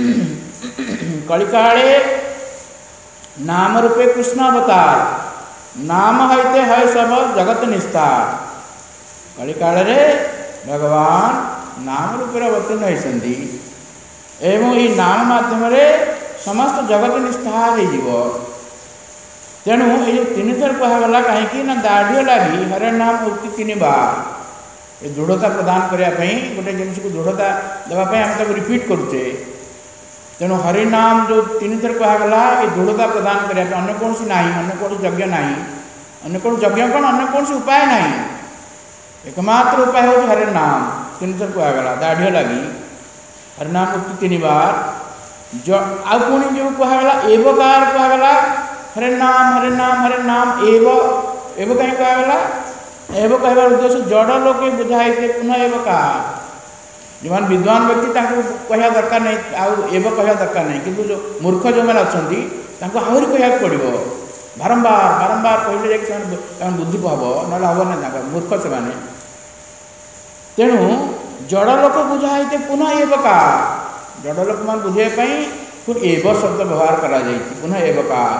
[SPEAKER 1] हूँ कलिकाले नाम रूपे कृष्ण अवतार नाम हईते है सब जगत निस्तार। कली काल रे भगवान नाम रूप अवतीर्ण होती एवं ये नाम माध्यम समस्त जगत निस्तार हो। तेणु ये जो तीन थर कहगला कहीं दाढ़ लगी हरे नाम उक्ति 3 बार ये दृढ़ता प्रदान करने गोटे जिन को दृढ़ता देवाई आम तक रिपीट करुचे। तेणु हरिनाम जो 3 थर कहगला ये दृढ़ता प्रदान करने अन्य कौन ना अन्य कौन यज्ञ ना अन्य कौन यज्ञ कौन अन्य कौन उपाय ना एकमात्र उपाय हूँ हरिनाम 3 थर कहगला दाढ़ लगी हरिनाम उक्ति 3 बार जो आ पुणी जो कहगला एवकार कहगला हरे नाम एव कहीं कहगला एव कहबार उद्देश्य जड़ लोके बुझाई पुनः एवकार जो विद्वान व्यक्ति कहया दरकार नहीं आव कहया दरकार नहीं किंतु जो मूर्ख जो मैंने अच्छा आहरी कहया पड़ो बारंबार बारंबार कहले जाए बुद्धि हम ना हम ना मूर्ख से माने। तेणु जड़ लोक बुझाई पुनः एवकार जड़ लोक मान बुझाई फिर एव शब्द व्यवहार करा पुनः एवकार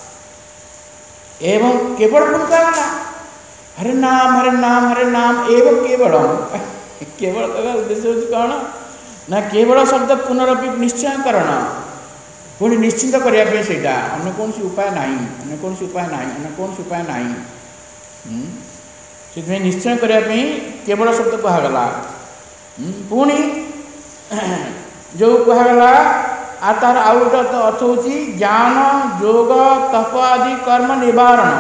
[SPEAKER 1] एवं केवल पुनः कहला हरे नाम एवं केवल कहवा उद्देश्य कौन ना केवल शब्द पुनरपि निश्चय करण पुणी निश्चिंत करने से अन्य कौन उपाय ना अन्य कौन उपाय ना अन्य कौन उपाय ना से निश्चय करने केवल शब्द कहगला। पुणी जो कहगला आ तार आउ गोटे अर्थ हूँ ज्ञान योग तप आदि कर्म निवारण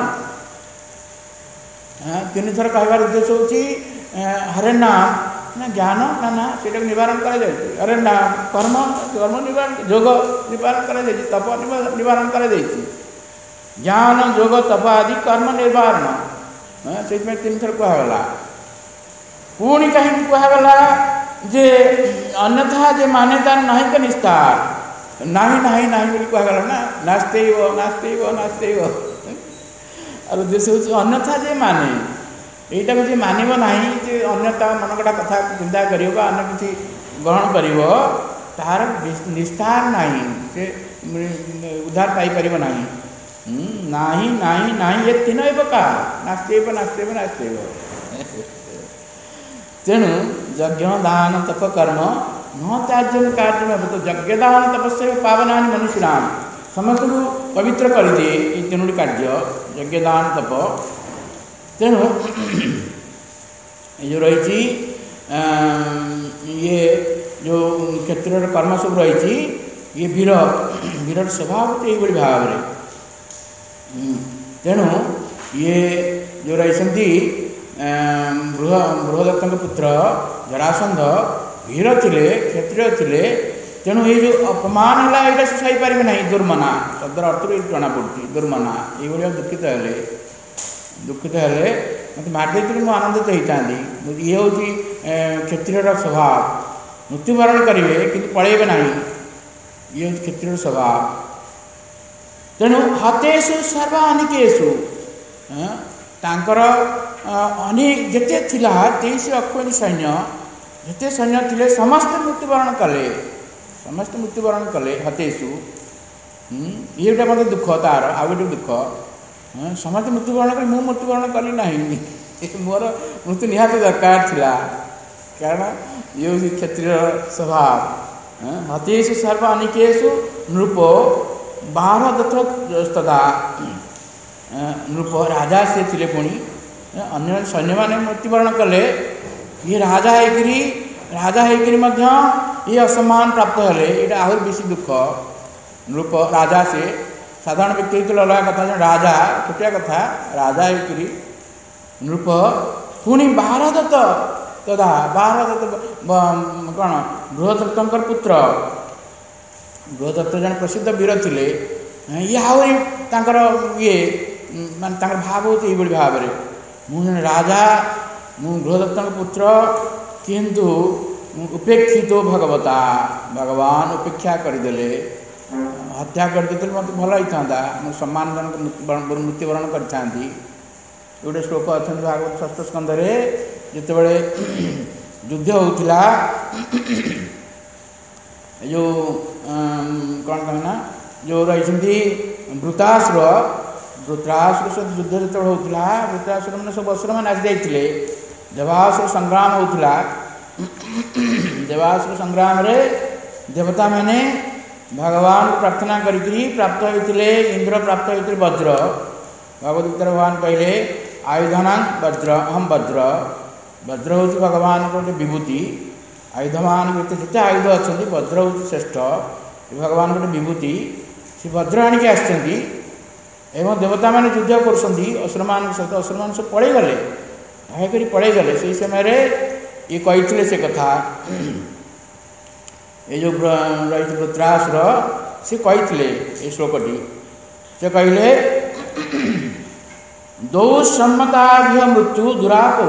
[SPEAKER 1] 3 थर कहबार उद्देश्य हूँ हरे नाम ना ज्ञान ना ना से निवारण कर हरे नाम कर्म कर्म निवारण योग निवारण कर तप निवारण कर ज्ञान योग तप आदि कर्म निवारण से 3 थर कहगला। पुणी कहीं कहगला जे अन्यथा जे मान्यता नहीं के निस्तार नहीं बोली कहगला ना नास्ते और उद्देश्य हूँ अन्यथा जे माने यहीटा को मानव ना जे अन्यता मनकटा कथा चिंता कर अन्य किसी ग्रहण कर तार निस्तार ना से उद्धार पाइपर ना ये 3 एवका नास्ते। तेणु यज्ञ दान तप कर्म न त्याज्य कार्य तो यज्ञ दान तपस्या पावना मनुष्य समस्त को पवित्र कर दिए ये 3 कार्य यज्ञ दान तप। तेणु ये रही ये जो क्षेत्र कर्म सब रही ये वीर स्वभाव ये भाव में। तेणु ये जो रही बृहदत्त पुत्र जरासंध वीर थिले क्षत्रिय थिले। तेणु ये जो अपमान है यहाँ से सही पारे ना दुर्मना शब्दर अर्थ जना पड़ी दुर्मना ये दुखित हेले मत मारदे मुझे आनंदित होता ये हूँ क्षत्रिय स्वभाव मृत्युवरण करेंगे कि पलैबे ना ये हूँ क्षत्रिय स्वभाव। तेणु हतेषु सर्वानिकेषु तांकर अनेक जिते थिला 23 अक्षोणी सैन्य जिते सैन्य थिले समस्त मृत्युवरण कले हतेषु ये गोटे मतलब दुख तार आ गए दुख समस्त मृत्युवरण कले मु मृत्युवरण कली ना मोर मृत्यु निहाती दरकार थिला कारण ये हूँ क्षत्रिय स्वभाव। हतेषु सर्व अनिकेषु नृपो 12 दत्त तथा नृप राजा से थिले पुणी अन्य सैन्य मैंने मृत्युवरण कले ये राजा होकर ये असम्मान प्राप्त हेले ये आहरी बेसी दुख नृप राजा से साधारण व्यक्ति तो अलग कथा राजा छोटिया कथा राजा होकर नृप पुणी 12 दत्त तथा 12 दत्त कौन बृहदत्तर पुत्र बृहदत्त जन प्रसिद्ध वीर थिले ये आहरी ये माने भाव होती ये भाव में मुझे राजा मु बृहदत्त पुत्र किंतु उपेक्षित भगवता भगवान उपेक्षा करदे हत्या करदे मत भल होता मुझे सम्मानजनक मृत्युवरण करता। गोटे श्लोक अच्छा भागवत 6th स्कंध जिते युद्ध होता जो कौन कहना जो रही वृतासुर वृत्रासुर सहित युद्ध जो होता वृत्रासुर मैंने सब असुर मैंने आसी जाते देवासुर संग्राम होता देवासुर संग्राम रे देवता मैंने भगवान को प्रार्थना करी प्राप्त होते इंद्र प्राप्त होते वज्र भगवद गीता भगवान कहले आयुधना वज्र अहम वज्र वज्र हूँ भगवान गोटे विभूति आयुधमान जिते आयुध अच्छा वज्र हूँ श्रेष्ठ भगवान गोटे विभूति से वज्र आणिक आसुँच एवं देवता मैंने युद्ध करसुर मान सहित असुर मान सब पड़े गले भयकरी पड़े गले से समय ये कही से कथा ये जो रही वृत्रासुर से कही ये श्लोकटी से कहले दौ सम्मताभ्य मृत्यु दुराप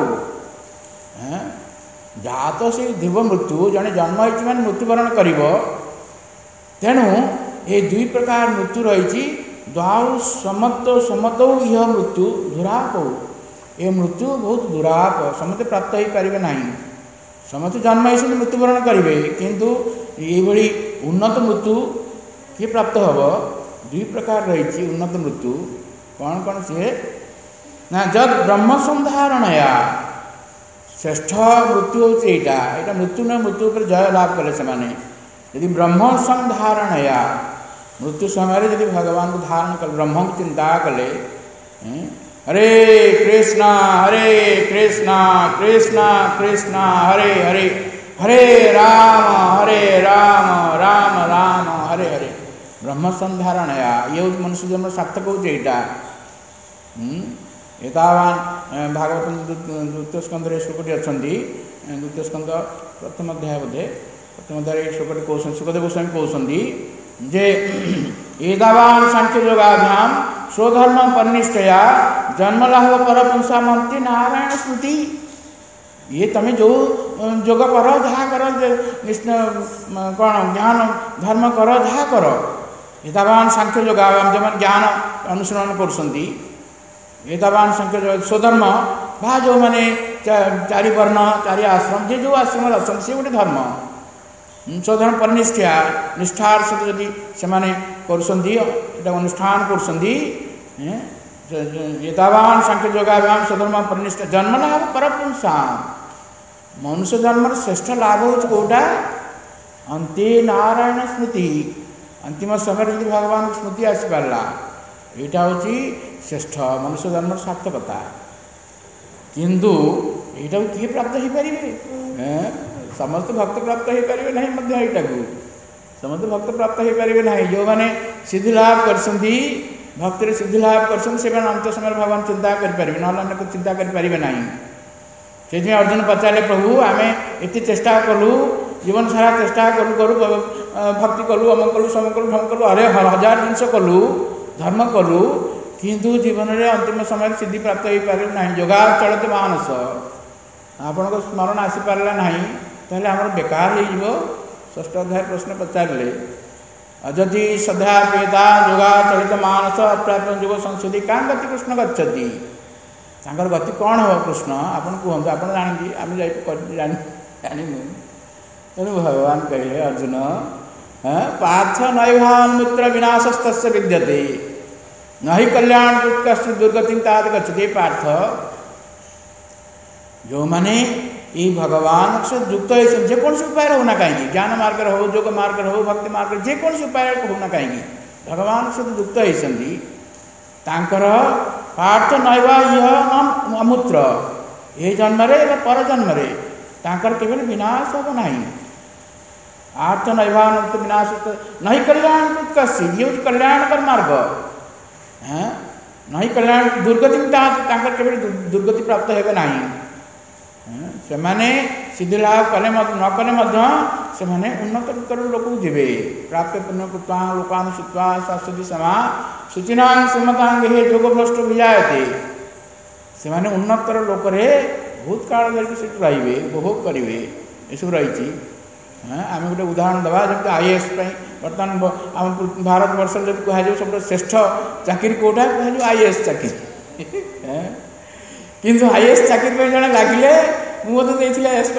[SPEAKER 1] जहाँ तो से दिव मृत्यु जड़े जन्म होती मैंने मृत्युवरण कर तेणु ये दुई प्रकार मृत्यु रही द्वाऊ समत यह मृत्यु दुराप ये मृत्यु बहुत दुराप समस्त प्राप्त हो पारे ना समस्त जन्म होती मृत्युवरण करेंगे किंतु ये उन्नत मृत्यु किए प्राप्त हम दुई प्रकार रही उन्नत मृत्यु कौन कौन सी ना जद ब्रह्म संधारणया श्रेष्ठ मृत्यु हूँ यहाँ मृत्यु न मृत्यु पर जय लाभ कले से यदि ब्रह्म संधारणया मृत्यु समय यदि भगवान को धारण कले ब्रह्म को चिंता कले हरे कृष्णा कृष्णा कृष्णा हरे हरे हरे राम राम राम हरे हरे ब्रह्म संधारणया ये मनुष्य जन्म सार्थक हूँ यहाँ एतावान भागवत द्वितीय स्कंदे श्लोकटी अच्छा द्वितीय स्कंद प्रथम अध्याय बोधे प्रथम अध्याय श्लोकटी कहते सुखदेव गोस्वामी कहते जे एतावान सांख्य योगाभ्याम स्वधर्म परिनिष्ठया जन्मलाभ पर पुंसामंती नारायण स्मृति ये तुम्हें जो योग कर जहाँ कर कौन ज्ञान धर्म कर जहाँ कर एतावान सांख्य योगाभ्याम जो ज्ञान अनुसरण कर एतावान संख्य स्वधर्म भा जो मैंने चारि वर्ण चारि आश्रम जे जो आश्रम अच्छा सी गोटे धर्म स्वधर्म परिनिष्ठा निष्ठार सहित जदि से अनुष्ठान करतावान सांख्य योगाभ्याम स्वधर्म परिनिष्ठा जन्म लाभ पर पुंसा मनुष्य जन्म श्रेष्ठ लाभ हो कौटा अंते नारायण स्मृति अंतिम समय यदि भगवान स्मृति आसीपारा यहाँ हूँ श्रेष्ठ मनुष्य जन्म सार्थकता किंतु यहाँ किए प्राप्त हो पारे समस्त भक्त प्राप्त हो पारे ना यहाँ समस्त भक्त प्राप्त हो पारे ना जो मैंने सिद्धि लाभ कर भक्ति सिद्धि लाभ कर अंत समय भगवान चिंता करें ना चिंता करें ना से अर्जुन पचारे प्रभु आम ये चेष्टा कलु जीवन सारा चेष्टा कलु करू भक्ति कलु अम कलु सम कलु ढम कलु अरे हजार जिनस कलु धर्म कलु किंतु जीवन में अंतिम समय सिद्धि प्राप्त हो पारे ना जोगा चलते मानस आपण को स्मरण आसीपारा ना ताहले आमर बेकार हो षष्ठ अध्याय प्रश्न पचारे अजति सदा वेदा जोगा चलित मानस अप्राप्त युग संशोधि क्या गति कृष्ण गच्छति तांकर गति कौन हो कृष्ण आपन कहतु आप जानती आम जानू तेणु भगवान कहे अर्जुन पार्थ नैवान्मुत्र विनाशस्त विद्यते नहीं कल्याण कश्चित दुर्गति ताद गच्छति पार्थ जो मैंने ये भगवान से युक्त जेकोसी उपाय होना कहीं ज्ञान मार्ग हो योग मार्ग हो भक्ति मार्ग जेकोसी उपाय होना कहीं भगवान से युक्त होती पार्थ नैवा यह अमूत्र ये जन्म पर जन्म केवल विनाश हम ना आर्थ नैवान विनाश नहीं कल्याण कश्चित ये कल्याणकर मार्ग नहीं कल्याण दुर्गति केवल दुर्गति प्राप्त हे ना से माने सिद्धि लाभ कले न कले से उन्नत लोक जीवे प्राप्त पुण्य कृत्वा लोकानुसुत्वा शाश्वती समा शुचिनांग सुमतांग हे जोग भ्रष्ट विजायते से माने उन्नतर लोक बहुत काल धरिक रे उपभोग करेंगे ये सब रही आम गोटे उदाहरण दवा जब आईएएस बर्तमान आम भारत वर्ष जब कह सब श्रेष्ठ चाकरी कौटा कह आईएएस चाकरी किंतु आईएएस चाकरी जड़े लगिले मुझे आईएएस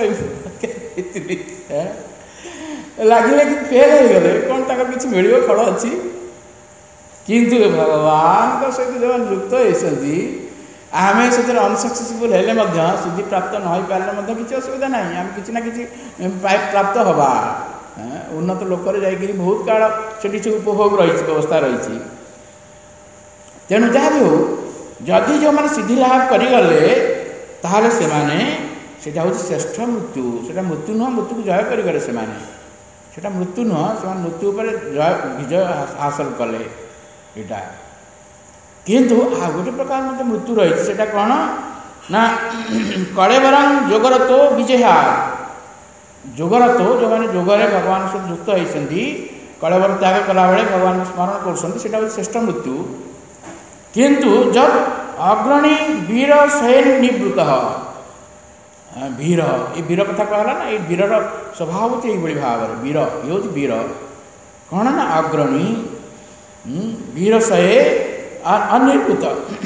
[SPEAKER 1] लगिले कि फेल हो गले कौन तक किसी मिल फल अच्छी किंतु भगवान सहित जो युक्त होती आम से अनसक्सेसफुल हेले सिद्धि प्राप्त न हो पारे किसी असुविधा ना आम कि ना कि प्राप्त हवा उन्नत लोक जा बहुत काल से उपभोग रही व्यवस्था रही तेणु जहाँ भी हो जदि जो मैंने सिद्धि लाभ करगले ताहले से श्रेष्ठ मृत्यु से मृत्यु नुह मृत्यु को जय करगले से मृत्यु नुह से मृत्यु पर विजय हासिल कले यहाँ किंतु आ गोटे प्रकार मत मृत्यु रही है कौन ना कलेवरं जोगरतो विजया जोगरतो जो मैंने जोगरे भगवान सहित युक्त होती कलेवर त्याग कला बेले भगवान स्मरण कर श्रेष्ठ मृत्यु किंतु जब अग्रणी वीर सैन निवृत्त वीर ये वीर कथा कहला ना ये वीर स्वभाव होती भाव वीर ये हूँ वीर कौन ना अग्रणी वीर सहे अनिवृत्त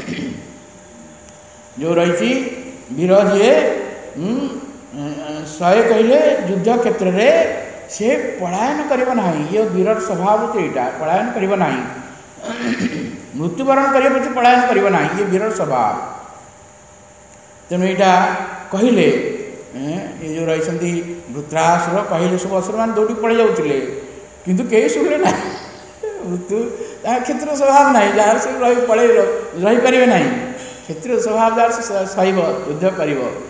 [SPEAKER 1] जो रही वीर जी शहे कहले युद्ध क्षेत्र में से पलायन करना ये वीर स्वभाव होती यहाँ पलायन करना मृत्युवरण करिए पछे पलायन करियो ना ये वीर स्वभाव तेणु यहाँ कहले ये जो रही वृत्रासुर कहले सब असुर मैंने दौड़ी पड़े जाते किंतु कई शुणिले ना मृत्यु क्षेत्र स्वभाव ना जार से पड़े रही पारे ना क्षेत्रीय स्वभाव जार से सह युद्ध कर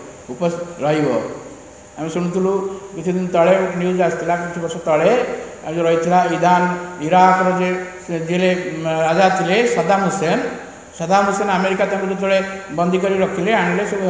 [SPEAKER 1] आम शुणुलु किसी दिन तले न्यूज आसाला किसी वर्ष तले जो रही इराक जे राजा थे सदाम हुसैन अमेरिका जो बंदी कर रखिले आणिले सब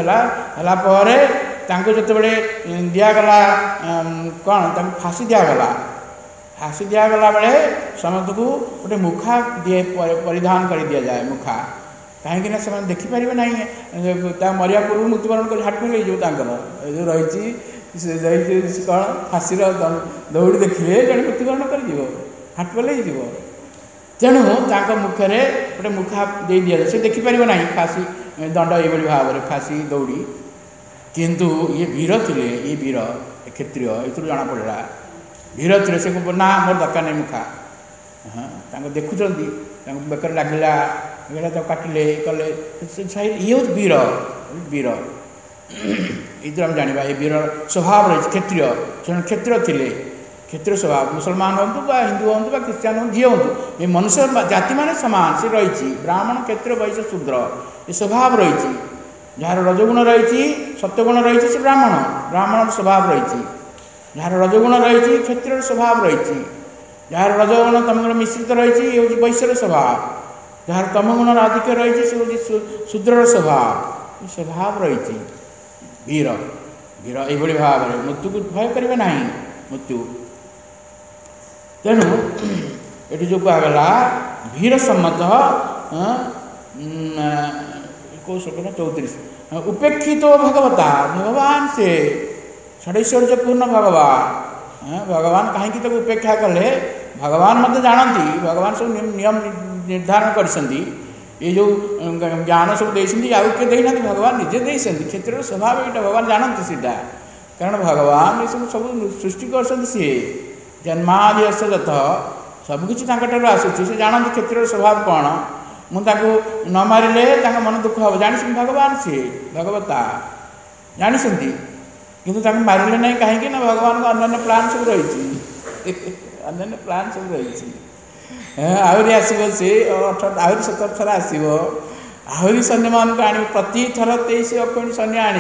[SPEAKER 1] जो दिगला कौन फाँसी दिगला बेले समस्त को गोटे मुखा दिए परिधान कर दि जाए मुखा कहीं से देखिपारे ना मरिया पूर्व मृत्युवरण कर हाट मिल जो रही कौन फाँसी दौड़ी देखिए जड़े मृत्युवरण कर हाट पलि तेणु मुखरे गोटे मुखा दे दि जाए से देखिपार ना फाँसी दंड ये भाव में फाँसी दौड़ी किंतु ये वीर थे ये वीर क्षत्रिय ये जना पड़ा वीर थे से ना मोर दरकार नहीं मुखा हाँ देखुं बेकर लगला तो काटिले कले ये हूँ वीर वीर ये आम जाना ये वीर स्वभाव रही क्षत्रिय से क्षत्रिय थे क्षेत्रीय स्वभाव मुसलमान हूँ हिंदू हूँ क्रिश्चियन हूँ जी हूँ ये मनुष्य जाति मान सामान से रही ब्राह्मण क्षेत्रीय वैश्य शूद्र ये स्वभाव रही जार रजगुण रही सत्यगुण रही से ब्राह्मण स्वभाव रही जार रजगुण रही क्षेत्रीय स्वभाव रही जार रजगुण तमगुण मिश्रित रही ये हूँ वैश्यर स्वभाव जार तमगुण अधिक रही से हूँ शूद्र स्वभाव स्वभाव रही वीर वीर ये भाव में मृत्यु को भय करेंगे ना मृत्यु तेणु ये जो कहगला वीर सम्मत कौ श्लोक 34 उपेक्षित भगवता भगवान से षडैश्वर्यपूर्ण भगवान कहीं तक उपेक्षा कले भगवान मत जानती भगवान सब नियम निर्धारण कर ये जो ज्ञान सब देती आउ किए देना भगवान निजे देते क्षेत्र स्वभाव यहाँ भगवान जानते सीधा कारण भगवान ये सब सृष्टि कर सी जन्मादि दत्त सबकि आसूँ से जानते क्षेत्र स्वभाव कौन मुझे न मारे मन दुख हम जानी भगवान सी भगवता जानी किंतु मारे ना कहीं भगवान को अन्य प्लान सब रही अन्य प्लान सब रही आहरी आसो सी आहरी 17 थर आसो आहरी सैन्य मान आण प्रति थर 23 अक्षिणी सैन्य आण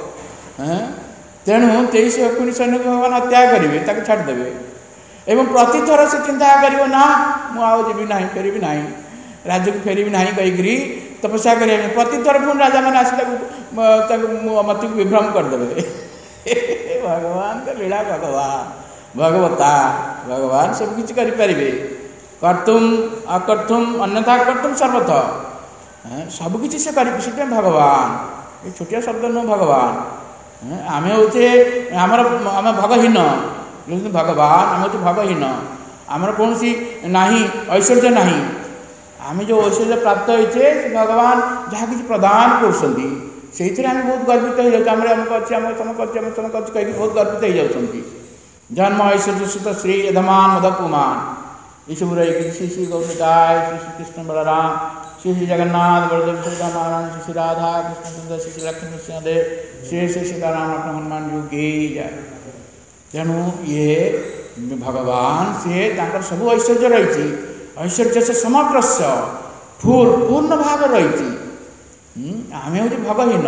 [SPEAKER 1] तेणु 23 अक्षिणी सैन्य को भगवान हत्या करेंगे छाड़देवे एवं प्रति थर से चिंता कर ना मुझे ना फेरबी ना राज्य को फेरबी ना कहीकि तपस्या करें प्रति थर पुणी राजा मैंने आस मत को विभ्रम करदे भगवान तो लीला भगवता भगवान सब किसी करें कर्तुम अकर्तुम अन्यथा कर्तुम सर्वथ सबकि से कर भगवान ये छोटिया शब्द नुह भगवान आम होचे आमर आम भगहीन भगवान आम हो भगहीन आमर कौन सी ना ऐश्वर्य ना आम जो ऐश्वर्य प्राप्त होते भगवान जहाँ किसी प्रदान कर आम बहुत गर्वित हो जाए अमुक अच्छी आम तमक अच्छी आम तमक अच्छी कहीं बहुत गर्वित हो जाती जन्म ऐश्वर्य सुत श्री यधमान मदपुमान ये सब रही श्री श्री गौरताय, श्री श्री कृष्ण बलराम, श्री श्री जगन्नाथ बलदेव सुभद्रा महाराज, श्री श्री राधा कृष्ण सुंदर, श्री श्री लक्ष्मण सिंहदेव, श्री श्री सीताराम लक्ष्मण हनुमान जी की जय। तेणु ये भगवान से तांकर सब ऐश्वर्य रही, ऐश्वर्य से समग्र पूर्ण भाग रही। आम हूँ भगहीन,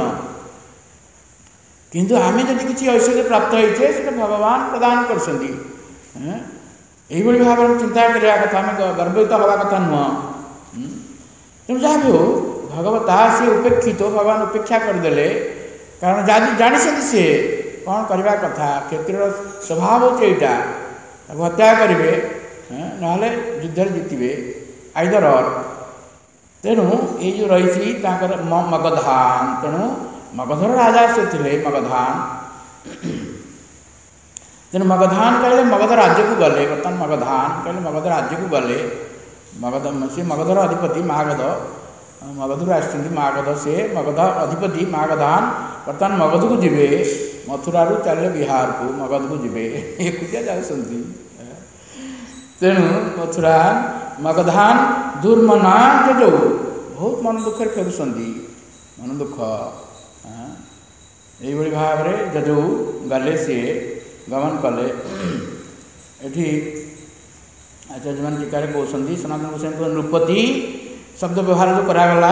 [SPEAKER 1] किंतु आम जब किसी ऐश्वर्य प्राप्त होते भगवान प्रदान कर भाव में चिंता करवा कथा, आम गर्वित हवा कथा नुह। तेणु जहाँ भी हो भगवता सी उपेक्षित, भगवान उपेक्षा करदे, कारण जानी सी कौन करवा कथा। क्षत्रिय स्वभाव होता यहाँ हत्या करेंगे ना युद्ध जीतवे आइदर और। तेणु ये जो रही मगधान, तेणु मगधर राजा से थे मगधान। तेणु मगधान कहले मगध राज्य को गले, बर्तमान मगधान कहले मगध राज्य को गले। मगध से मगधर अधिपति मागध, मगध आसुँच मागध से मगध अधिपति मागधान बर्तमान मगध को जीवे, मथुरा चले बिहार को मगध को जीवे, एकुटिया जाऊँगी। तेणु मथुरा मगधान दुर्मना जो बहुत मन दुख फेरुं, मन दुख यही भाव में जजौ गले सी गमन कले। ये आचार्य मान टीकार कहते सनातन गोस्वामी नृपति शब्द व्यवहार जो करागला,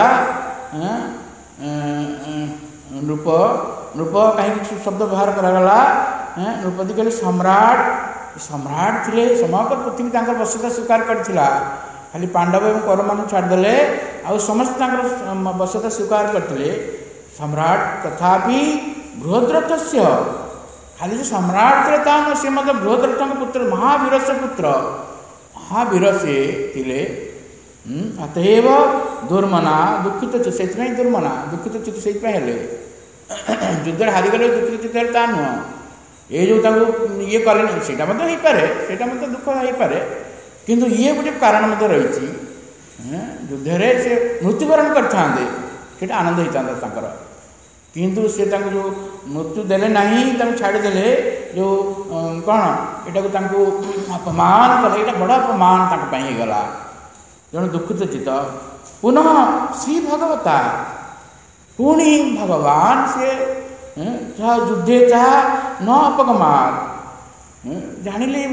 [SPEAKER 1] नृप नृप कहीं शब्द व्यवहार करागला, नृपति कहले सम्राट, सम्राट थे समग्र पृथ्वी वश्यता स्वीकार करथिला। खाली पांडव एवं कौरव मान छाड़दे आ समस्त वश्यता स्वीकार करते सम्राट। तथापि बृहद्रथस्य खाली जो सम्राट थे सी मतलब बृहद्रथ पुत्र महावीर से पुत्र, महावीर से थे। अतएव दुर्मना दुखित से दुर्मना दुखित चित्त से युद्ध हारीगले दुखित चित्त ता नुह। ये जो ये कले से दुख हो पारे, किंतु ये गोटे कारण रही युद्ध से मृत्युवरण करते आनंद होता, किंतु से जो मृत्यु देले नहीं छाड़देले जो कौन यहाँ अपमान कले, ये बड़ा अपमान गला। तेणु दुखित चित्त पुनः श्री भगवता पुणी भगवान से चाह युद्धे चाह न अपगमान जानिले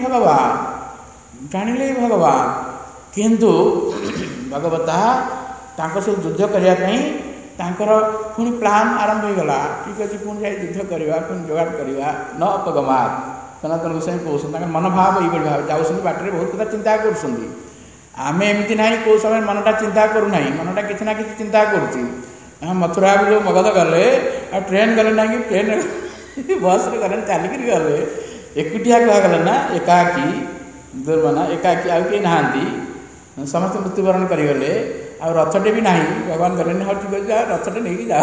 [SPEAKER 1] भगवान, किंतु भगवता तांको से युद्ध करने पुणी प्लान आरंभ हो गला। ठीक अच्छे पुणी जाए युद्ध करवा, पुणी जोगाड़ करवा न अपगमान। सनातन गोस्वामी कहते मनोभाव ये भाव जाऊँ बाटर बहुत कथा चिंता कर। आम एमती ना कौ समय मनटा चिंता करूना, मनटा किसी ना कि चिंता कर। मथुरा भी जो मगध गले आ ट्रेन गले ना कि ट्रेन बस गले चलिक गले, एकुटिया कहगले ना एकाकी दुर्मना एकाकी आउ कहीं नहांती, समस्त मृत्युवरण करगले। आ रथटे भी नहीं, भगवान गले हाँ ठीक अच्छे रथटे नहीं जा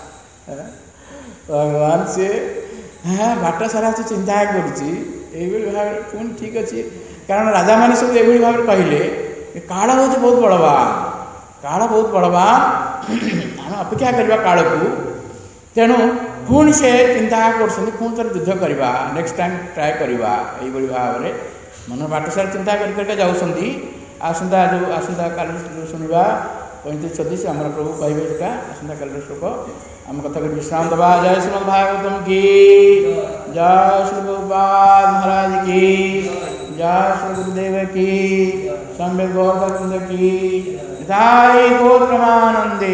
[SPEAKER 1] भगवान से बाट सारा से चिंता कर। ठीक अच्छे कारण राजा मैंने सब ये भाव में कहले काल हूँ बहुत बड़वान, काल बहुत बड़वान, आम अपेक्षा करवा काल को। तेणु पुणी से चिंता कर युद्ध करवा, नेक्स्ट टाइम ट्राए करवा यही भाव में मन बाट सारा चिंता करके जाऊँगी। आसंता जो आसंता काल शुणा 35-36 आम प्रभु कहे आसंता काल श्लोक आम कथा कर विश्राम दबा। जय श्रीमद् भागवतम की जय, श्री गोपाल महाराज की जय, श्री गुरुदेव की, सम्यक गौरवृंद की जय, गौर प्रमानंदे।